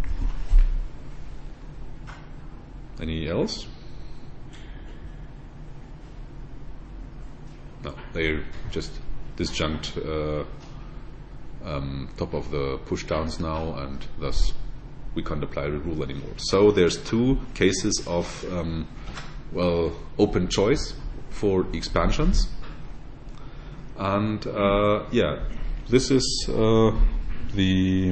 Any else? No, they're just disjunct uh, um, top of the push downs now, and thus we can't apply the rule anymore. So there's two cases of um, well open choice for expansions. And uh, yeah, this is uh, the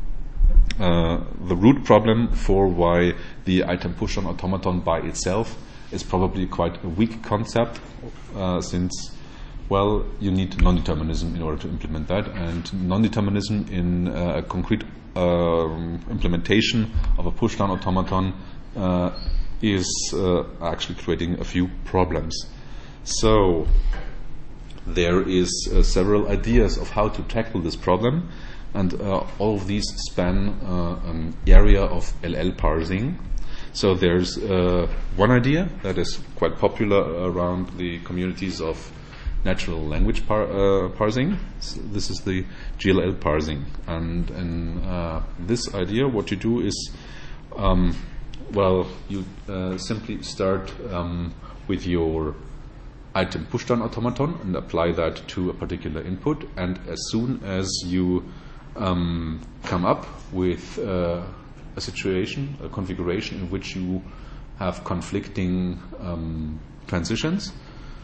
uh, the root problem for why the item push-down automaton by itself is probably quite a weak concept, uh, since well you need non-determinism in order to implement that, and non-determinism in uh, a concrete uh, implementation of a push-down automaton uh, is uh, actually creating a few problems. So there is uh, several ideas of how to tackle this problem, and uh, all of these span uh, an area of L L parsing. So there's uh, one idea that is quite popular around the communities of natural language par- uh, parsing. So this is the G L L parsing, and in uh, this idea, what you do is, um, well, you uh, simply start um, with your item pushdown automaton and apply that to a particular input, and as soon as you um, come up with uh, a situation, a configuration in which you have conflicting um, transitions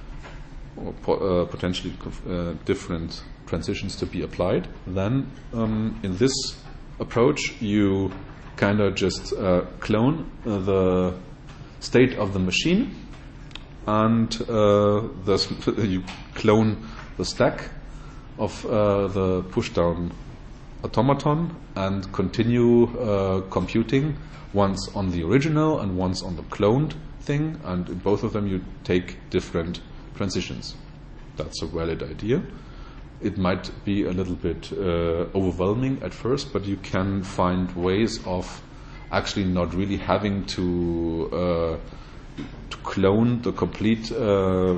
or po- uh, potentially conf- uh, different transitions to be applied, then um, in this approach you kind of just uh, clone uh, the state of the machine, and uh, thus you clone the stack of uh, the pushdown automaton and continue uh, computing once on the original and once on the cloned thing, and in both of them you take different transitions. That's a valid idea. It might be a little bit uh, overwhelming at first, but you can find ways of actually not really having to uh, to clone the complete uh,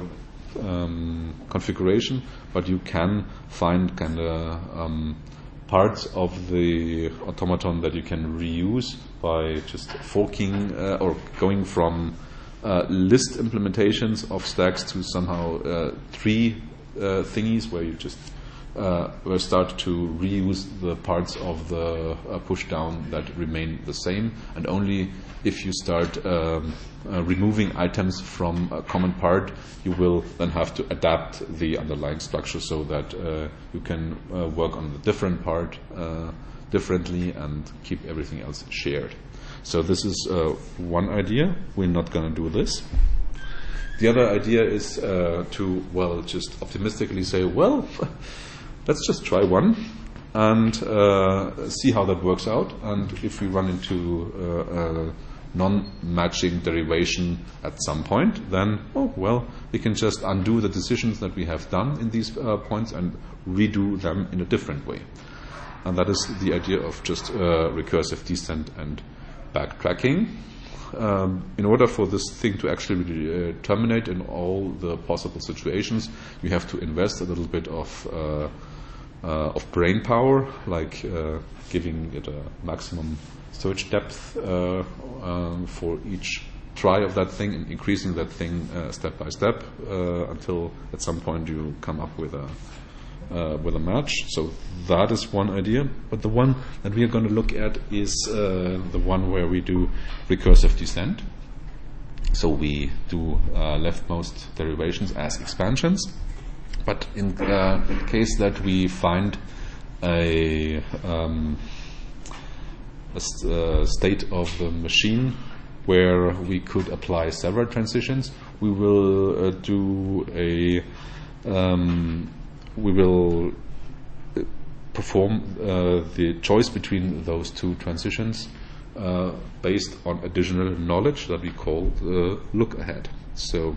um, configuration, but you can find kind of um, parts of the automaton that you can reuse by just forking uh, or going from uh, list implementations of stacks to somehow uh, tree uh, thingies where you just uh, we start to reuse the parts of the uh, push down that remain the same, and only if you start um, uh, removing items from a common part, you will then have to adapt the underlying structure so that uh, you can uh, work on the different part uh, differently and keep everything else shared. So this is uh, one idea. We're not going to do this. The other idea is uh, to, well, just optimistically say, well, let's just try one and uh, see how that works out. And if we run into uh, a non-matching derivation at some point, then, oh, well, we can just undo the decisions that we have done in these uh, points and redo them in a different way. And that is the idea of just uh, recursive descent and backtracking. Um, in order for this thing to actually uh, terminate in all the possible situations, you have to invest a little bit of uh, uh, of brain power, like uh, giving it a maximum search depth uh, um, for each try of that thing, and increasing that thing uh, step by step uh, until at some point you come up with a Uh, with a match. So that is one idea. But the one that we are going to look at is uh, the one where we do recursive descent. So we do uh, leftmost derivations as expansions. But in uh, the case that we find a, um, a st- uh, state of the machine where we could apply several transitions, we will uh, do a um, we will perform uh, the choice between those two transitions uh, based on additional knowledge that we call the look ahead. So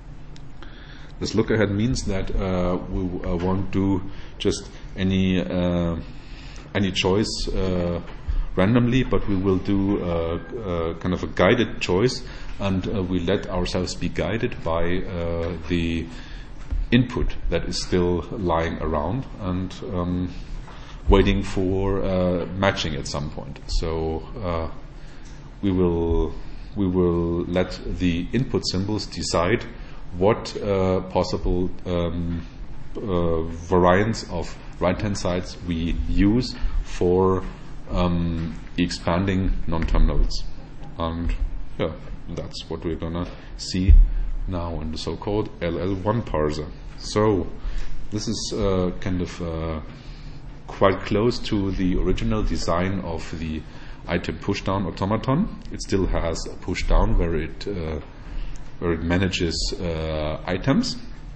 this look ahead means that uh, we uh, won't do just any uh, any choice uh, randomly, but we will do uh, uh, kind of a guided choice, and uh, we let ourselves be guided by uh, the input that is still lying around and um, waiting for uh, matching at some point. So uh, we will we will let the input symbols decide what uh, possible um, uh, variants of right-hand sides we use for um, expanding non-terminals. And yeah, that's what we're gonna see now in the so-called L L one parser. So this is uh, kind of uh, quite close to the original design of the item pushdown automaton. It still has a pushdown where it uh, where it manages uh, items,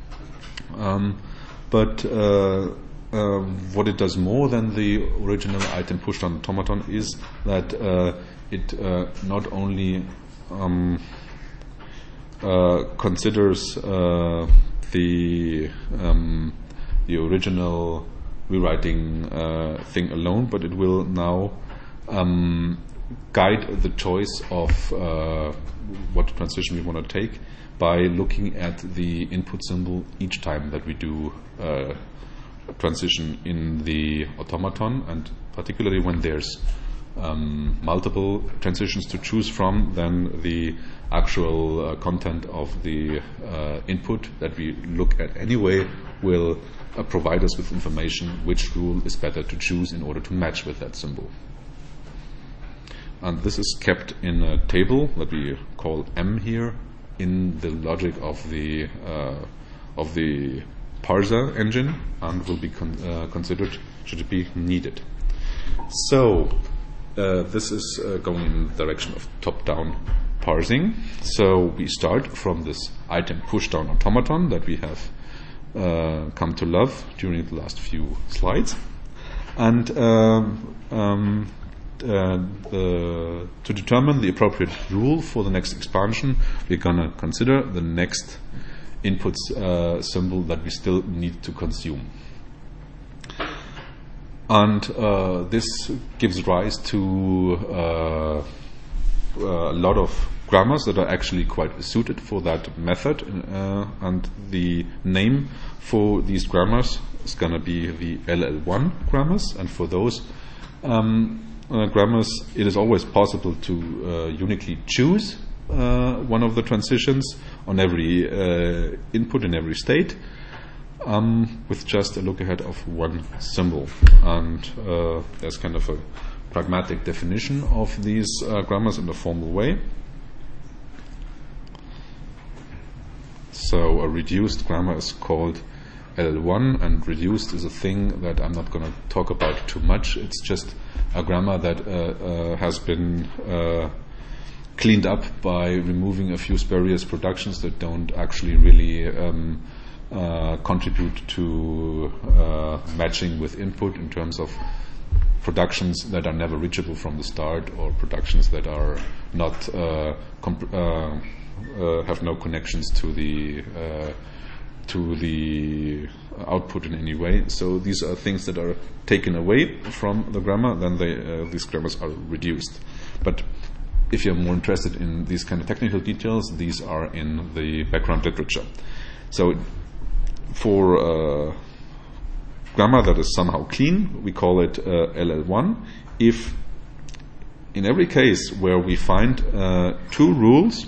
um, but uh, uh, what it does more than the original item pushdown automaton is that uh, it uh, not only um, Uh, considers uh, the um, the original rewriting uh, thing alone, but it will now um, guide the choice of uh, what transition we want to take by looking at the input symbol each time that we do uh, a transition in the automaton, and particularly when there's um, multiple transitions to choose from, then the actual uh, content of the uh, input that we look at anyway will uh, provide us with information which rule is better to choose in order to match with that symbol. And this is kept in a table that we call M here in the logic of the uh, of the parser engine, and will be con- uh, considered should it be needed. So uh, this is uh, going in the direction of top-down parsing. So we start from this item pushdown automaton that we have uh, come to love during the last few slides, and um, um, uh, the, to determine the appropriate rule for the next expansion, we're going to consider the next input uh, symbol that we still need to consume. And uh, this gives rise to uh, a lot of grammars that are actually quite suited for that method, uh, and the name for these grammars is going to be the L L one grammars. And for those um, uh, grammars, it is always possible to uh, uniquely choose uh, one of the transitions on every uh, input in every state. um, with just a look ahead of one symbol. And uh, there's kind of a pragmatic definition of these uh, grammars in a formal way. So a reduced grammar is called L L one, and reduced is a thing that I'm not going to talk about too much. It's just a grammar that uh, uh, has been uh, cleaned up by removing a few spurious productions that don't actually really um, uh, contribute to uh, matching with input in terms of productions that are never reachable from the start, or productions that are not uh, comp- uh, uh, have no connections to the uh, to the output in any way. So these are things that are taken away from the grammar, then they, uh, these grammars are reduced. But if you're more interested in these kind of technical details, these are in the background literature. So for uh, grammar that is somehow clean, we call it uh, L L one. If in every case where we find uh, two rules,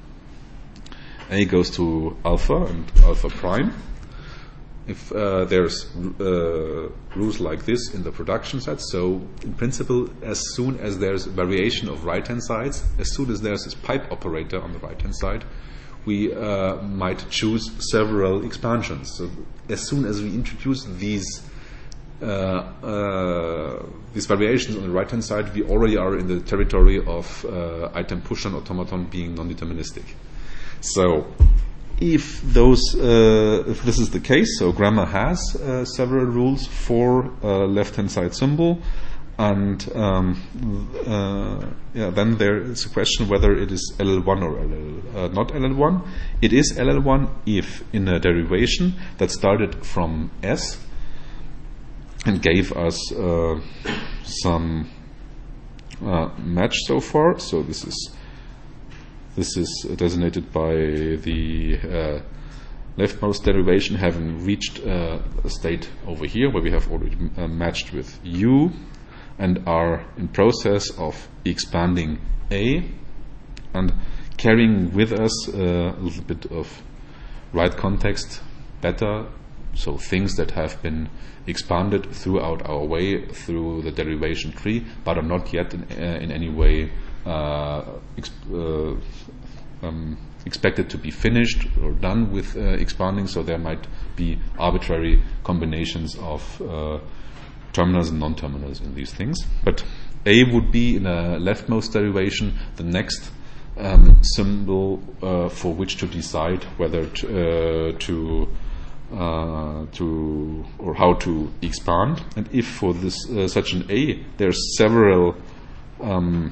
A goes to alpha and alpha prime, if uh, there's uh, rules like this in the production set, so in principle, as soon as there's variation of right-hand sides, as soon as there's this pipe operator on the right-hand side, we uh, might choose several expansions. So as soon as we introduce these uh, uh, these variations on the right-hand side, we already are in the territory of uh, item push-down automaton being non-deterministic. So if those, uh, if this is the case, so grammar has uh, several rules for uh, left-hand side symbol, and um, uh, yeah, then there is a question whether it is L L one or L L, uh, not L L one. It is L L one if in a derivation that started from S and gave us uh, some uh, match so far. So this is This is designated by the uh, leftmost derivation having reached uh, a state over here where we have already uh, matched with U and are in process of expanding A and carrying with us uh, a little bit of right context beta, so things that have been expanded throughout our way through the derivation tree but are not yet in, uh, in any way Uh, exp- uh, um, expected to be finished or done with uh, expanding, so there might be arbitrary combinations of uh, terminals and non-terminals in these things. But A would be in a leftmost derivation the next um, symbol uh, for which to decide whether to, uh, to uh, to or how to expand. And if for this uh, such an A there's several um,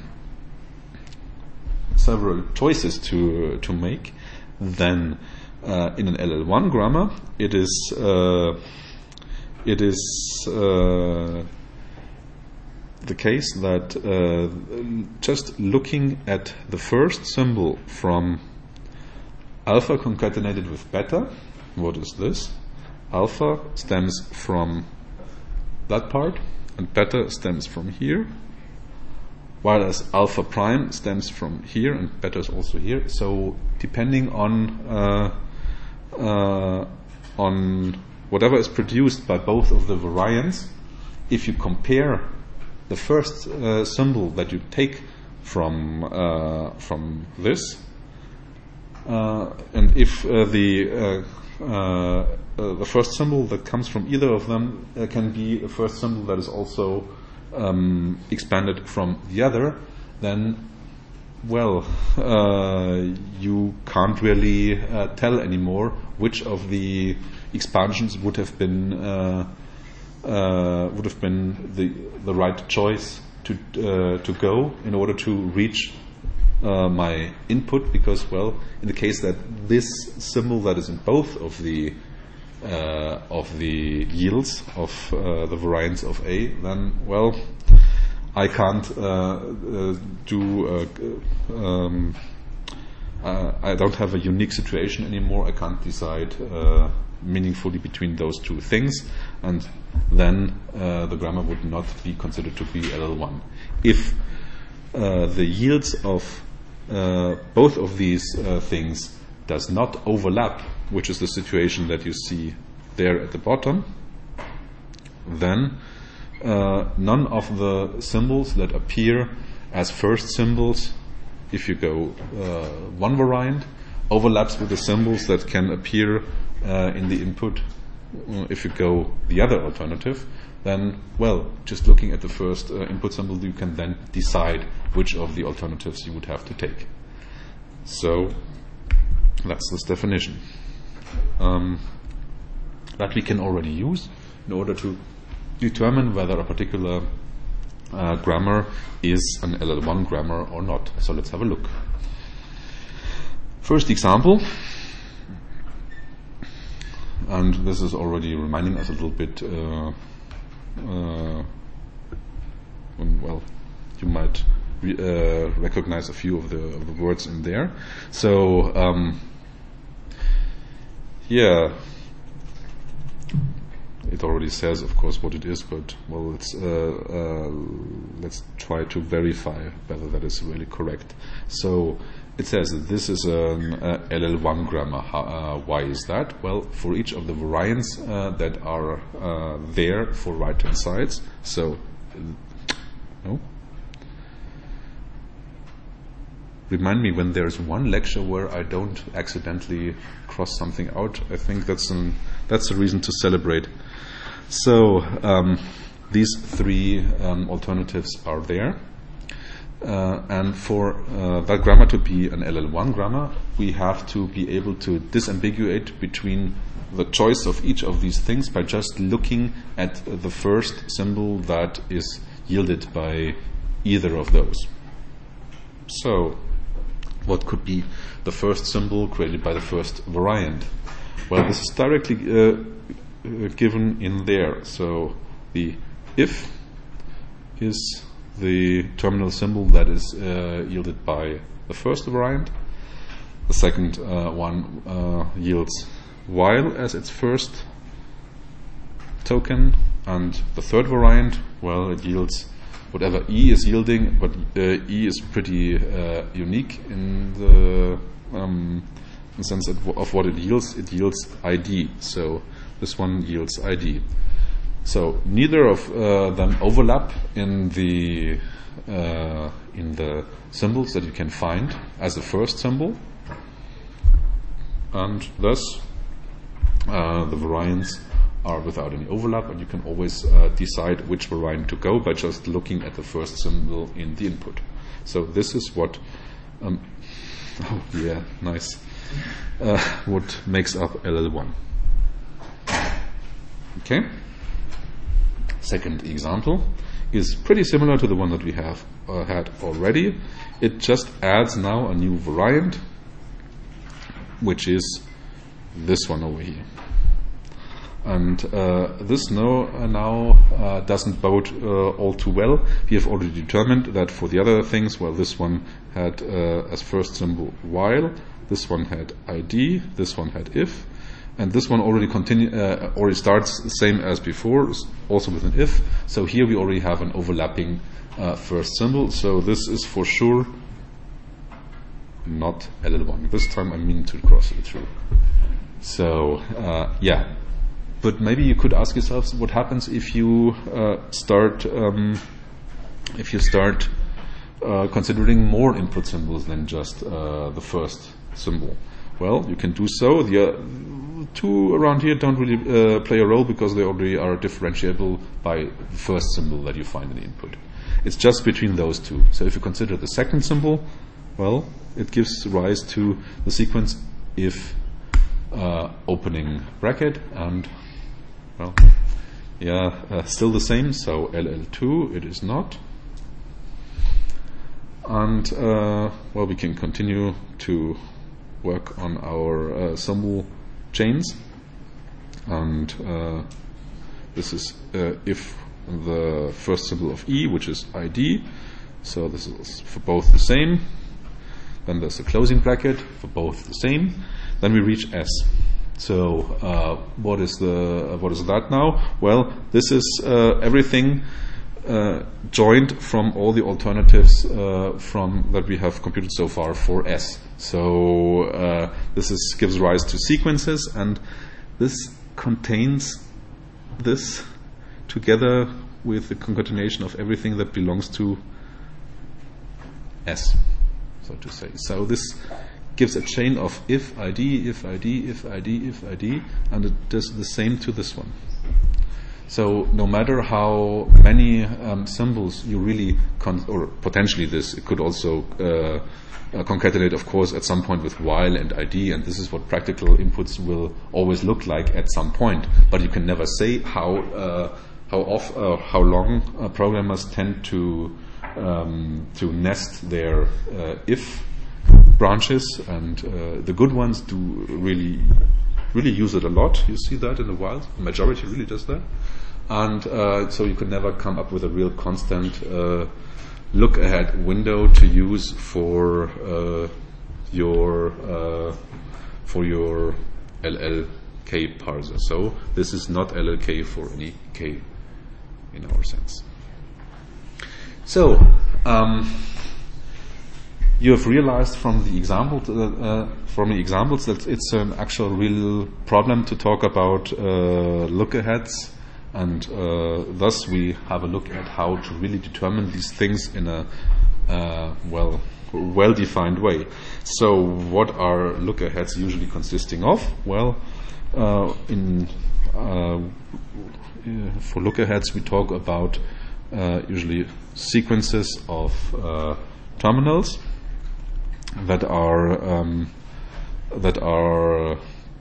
several choices to to make, then uh, in an L L one grammar it is uh, it is uh, the case that uh, just looking at the first symbol from alpha concatenated with beta, what is this? Alpha stems from that part and beta stems from here, whereas alpha prime stems from here and beta is also here. So depending on uh, uh, on whatever is produced by both of the variants, if you compare the first uh, symbol that you take from uh, from this, uh, and if uh, the uh, uh, uh, the first symbol that comes from either of them uh, can be a first symbol that is also Um, expanded from the other, then, well, uh, you can't really uh, tell anymore which of the expansions would have been uh, uh, would have been the the right choice to uh, to go in order to reach uh, my input. Because, well, in the case that this symbol that is in both of the Uh, of the yields of uh, the variance of A, then, well, I can't uh, uh, do uh, um, uh, I don't have a unique situation anymore. I can't decide uh, meaningfully between those two things, and then uh, the grammar would not be considered to be L L one. If uh, the yields of uh, both of these uh, things does not overlap, which is the situation that you see there at the bottom, then uh, none of the symbols that appear as first symbols, if you go uh, one variant, overlaps with the symbols that can appear uh, in the input uh, if you go the other alternative. Then, well, just looking at the first uh, input symbol, you can then decide which of the alternatives you would have to take. So that's this definition um, that we can already use in order to determine whether a particular uh, grammar is an L L one grammar or not. So let's have a look. First example, and this is already reminding us a little bit, uh, uh, well, you might re- uh, recognize a few of the, of the words in there. So, um, yeah, it already says, of course, what it is, but well, let's uh, uh, let's try to verify whether that is really correct. So it says that this is an uh, L L one grammar. How, uh, why is that? Well, for each of the variants uh, that are uh, there for right-hand sides. So, uh, no. Remind me when there's one lecture where I don't accidentally cross something out. I think that's an that's a reason to celebrate. So um, these three um, alternatives are there, uh, and for uh, that grammar to be an L L one grammar, we have to be able to disambiguate between the choice of each of these things by just looking at the first symbol that is yielded by either of those. So, what could be the first symbol created by the first variant? Well, this is directly uh, uh, given in there. So the if is the terminal symbol that is uh, yielded by the first variant. The second uh, one uh, yields while as its first token, and the third variant, well, it yields whatever E is yielding, but uh, E is pretty uh, unique in the um, in the sense of, of what it yields. It yields I D, so this one yields I D. So neither of uh, them overlap in the uh, in the symbols that you can find as the first symbol, and thus uh, the variants are without any overlap, and you can always uh, decide which variant to go by just looking at the first symbol in the input. So this is what, um, oh yeah, nice, uh, what makes up L L one. Okay. Second example is pretty similar to the one that we have uh, had already. It just adds now a new variant, which is this one over here. And uh, this no, uh, now uh, doesn't bode uh, all too well. We have already determined that for the other things, well, this one had uh, as first symbol while, this one had I D, this one had if, and this one already continue uh, already starts the same as before, also with an if. So here we already have an overlapping uh, first symbol. So this is for sure not L L one. This time I mean to cross it through. So uh, yeah. But maybe you could ask yourselves what happens if you uh, start um, if you start uh, considering more input symbols than just uh, the first symbol. Well, you can do so. The uh, two around here don't really uh, play a role because they already are differentiable by the first symbol that you find in the input. It's just between those two. So if you consider the second symbol, well, it gives rise to the sequence if uh, opening bracket and well, yeah, uh, still the same, so L L two it is not. And, uh, well, we can continue to work on our uh, symbol chains. And uh, this is uh, if the first symbol of E, which is I D, so this is for both the same. Then there's a closing bracket for both the same. Then we reach S. So uh, what is the uh, what is that now? Well, this is uh, everything uh, joined from all the alternatives uh, from that we have computed so far for S. So uh, this is gives rise to sequences, and this contains this together with the concatenation of everything that belongs to S, so to say. So this gives a chain of if I D, if I D, if I D, if I D, and it does the same to this one. So no matter how many um, symbols you really, con- or potentially this, it could also uh, uh, concatenate, of course, at some point with while and I D, and this is what practical inputs will always look like at some point. But you can never say how uh, how off, uh, how long uh, programmers tend to um, to nest their uh, if branches, and uh, the good ones do really really use it a lot. You see that in the wild. The majority really does that. And uh, so you could never come up with a real constant uh, look-ahead window to use for uh, your uh, for your L L K parser. So this is not L L K for any K in our sense. So um, you have realized from the example to, uh, from the examples that it's an actual real problem to talk about uh, look-aheads, and uh, thus we have a look at how to really determine these things in a uh, well well-defined way. So what are look-aheads usually consisting of? Well, uh, in uh, for look-aheads we talk about uh, usually sequences of uh, terminals that are um, that are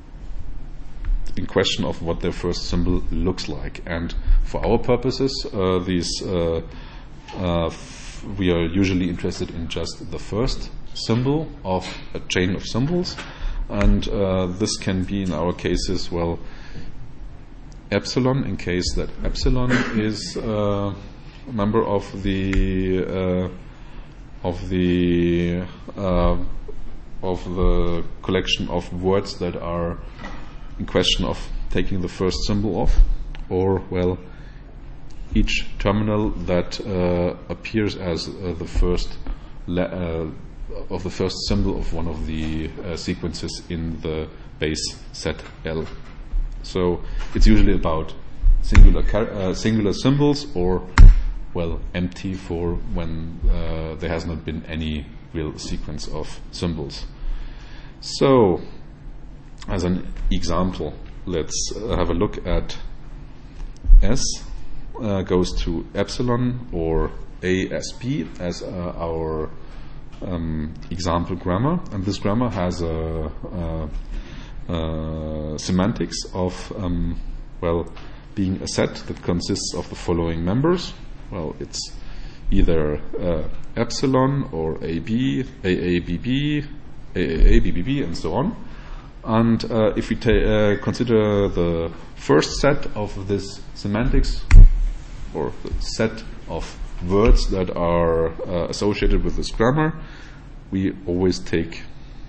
in question of what their first symbol looks like. And for our purposes, uh, these uh, uh, f- we are usually interested in just the first symbol of a chain of symbols, and uh, this can be in our cases, well, epsilon, in case that epsilon is uh, a member of the uh, of the uh, of the collection of words that are in question of taking the first symbol off, or well, each terminal that uh, appears as uh, the first le- uh, of the first symbol of one of the uh, sequences in the base set L. So it's usually about singular car- uh, singular symbols, or well, empty for when uh, there has not been any real sequence of symbols. So, as an example, let's uh, have a look at S uh, goes to epsilon or A S P as uh, our um, example grammar, and this grammar has a, a, a semantics of um, well, being a set that consists of the following members. Well, it's either uh, epsilon or A B, A A B B, A A A, B B B, and so on. And uh, if we ta- uh, consider the first set of this semantics, or the set of words that are uh, associated with this grammar, we always take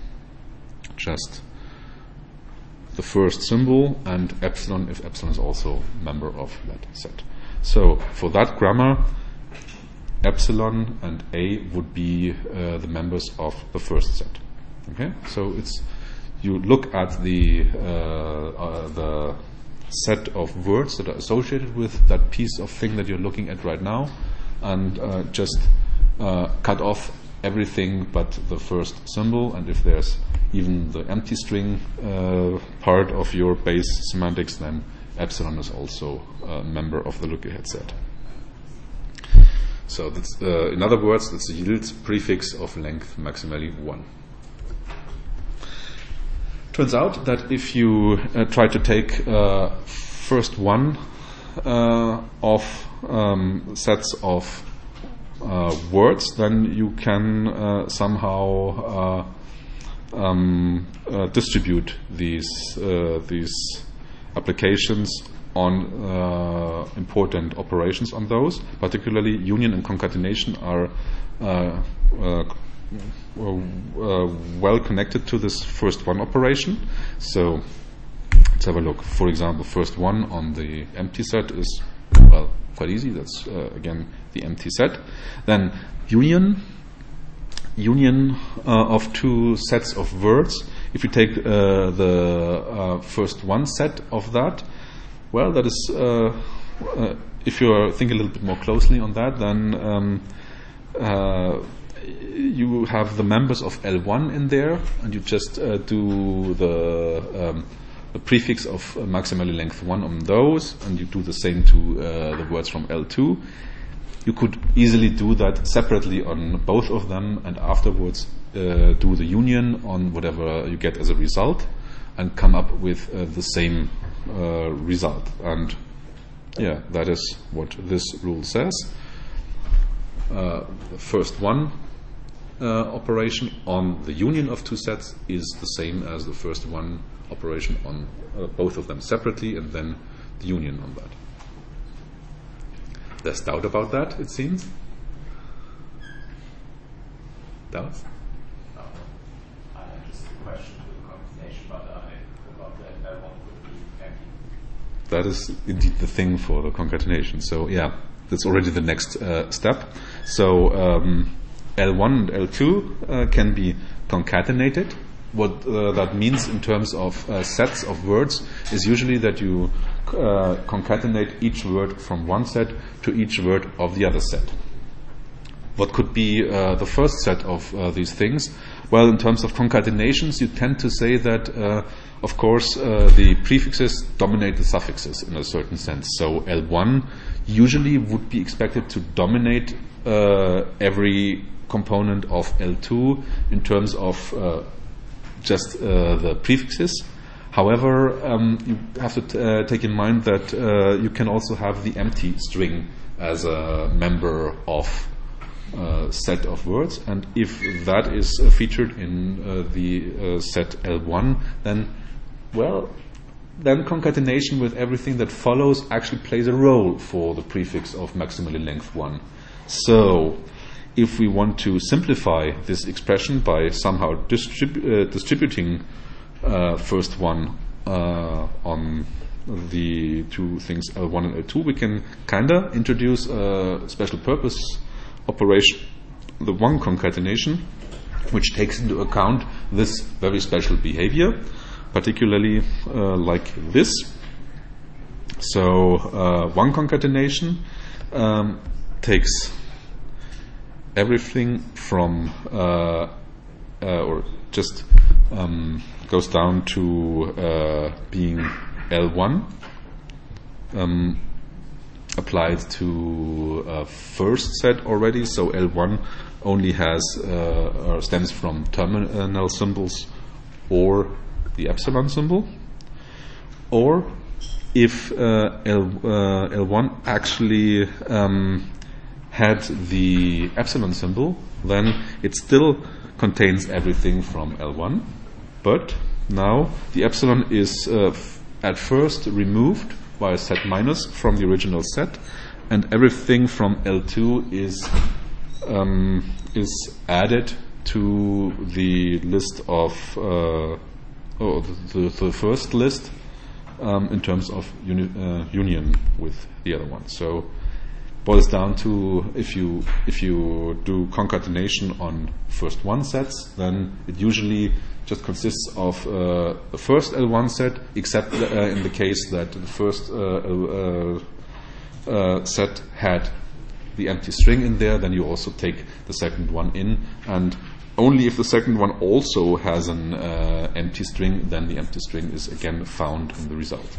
just the first symbol and epsilon if epsilon is also a member of that set. So for that grammar, epsilon and A would be uh, the members of the first set. Okay, so it's you look at the uh, uh, the set of words that are associated with that piece of thing that you're looking at right now, and uh, just uh, cut off everything but the first symbol. And if there's even the empty string uh, part of your base semantics, then epsilon is also a member of the look-ahead set. So that's, uh, in other words, that's a yield prefix of length maximally one. Turns out that if you uh, try to take uh, first one uh, of um, sets of uh, words, then you can uh, somehow uh, um, uh, distribute these uh, these applications on uh, important operations on those. Particularly, union and concatenation are uh, uh, uh, well connected to this first one operation. So let's have a look. For example, first one on the empty set is, well, quite easy. That's uh, again the empty set. Then union union uh, of two sets of words if you take uh, the uh, first one set of that, well, that is, uh, uh, if you think a little bit more closely on that, then um, uh, you have the members of L one in there, and you just uh, do the, um, the prefix of uh, maximally length one on those, and you do the same to uh, the words from L two. You could easily do that separately on both of them, and afterwards uh, do the union on whatever you get as a result, and come up with uh, the same uh, result. And yeah, that is what this rule says. Uh, the first one uh, operation on the union of two sets is the same as the first one operation on uh, both of them separately, and then the union on that. There's doubt about that, it seems. Doubts? No. I had just a question to the concatenation, but I forgot that L one could be empty. That is indeed the thing for the concatenation. So yeah, that's already the next uh, step. So um, L one and L two uh, can be concatenated. What uh, that means in terms of uh, sets of words is usually that you uh, concatenate each word from one set to each word of the other set. What could be uh, the first set of uh, these things? Well, in terms of concatenations, you tend to say that, uh, of course, uh, the prefixes dominate the suffixes in a certain sense. So L one usually would be expected to dominate uh, every component of L two in terms of uh, just uh, the prefixes. However, um, you have to t- uh, take in mind that uh, you can also have the empty string as a member of uh, set of words, and if that is uh, featured in uh, the uh, set L one, then, well, then concatenation with everything that follows actually plays a role for the prefix of maximally length one. So, if we want to simplify this expression by somehow distrib- uh, distributing uh, first one uh, on the two things L one and L two, we can kinda introduce a special purpose operation, the one concatenation, which takes into account this very special behavior, particularly uh, like this. So uh, one concatenation um, takes everything from uh, uh, or just um, goes down to uh, being L one um, applied to a first set already. So L one only has uh, or stems from terminal symbols or the epsilon symbol. Or if uh, L, uh, L one actually um, had the epsilon symbol, then it still contains everything from L one, but now the epsilon is uh, f- at first removed by a set minus from the original set, and everything from L two is um, is added to the list of uh, oh, the, the, the first list um, in terms of uni- uh, union with the other one. So boils down to if you if you do concatenation on first one sets, then it usually just consists of uh, the first L one set, except uh, in the case that the first uh, uh, uh, set had the empty string in there, then you also take the second one in, and only if the second one also has an uh, empty string, then the empty string is again found in the result.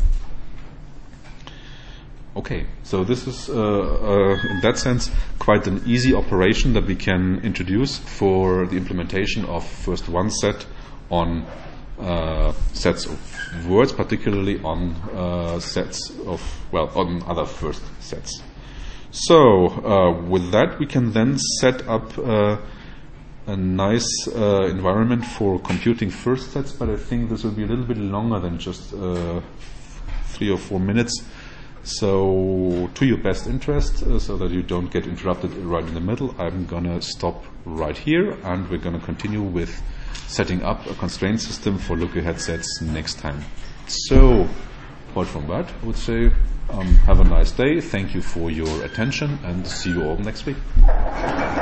Okay, so this is, uh, uh, in that sense, quite an easy operation that we can introduce for the implementation of first one set on uh, sets of words, particularly on uh, sets of, well, on other first sets. So, uh, with that, we can then set up uh, a nice uh, environment for computing first sets, but I think this will be a little bit longer than just uh, three or four minutes. So, to your best interest, uh, so that you don't get interrupted right in the middle, I'm going to stop right here, and we're going to continue with setting up a constraint system for look-ahead sets next time. So, apart from that, I would say um, have a nice day, thank you for your attention, and see you all next week.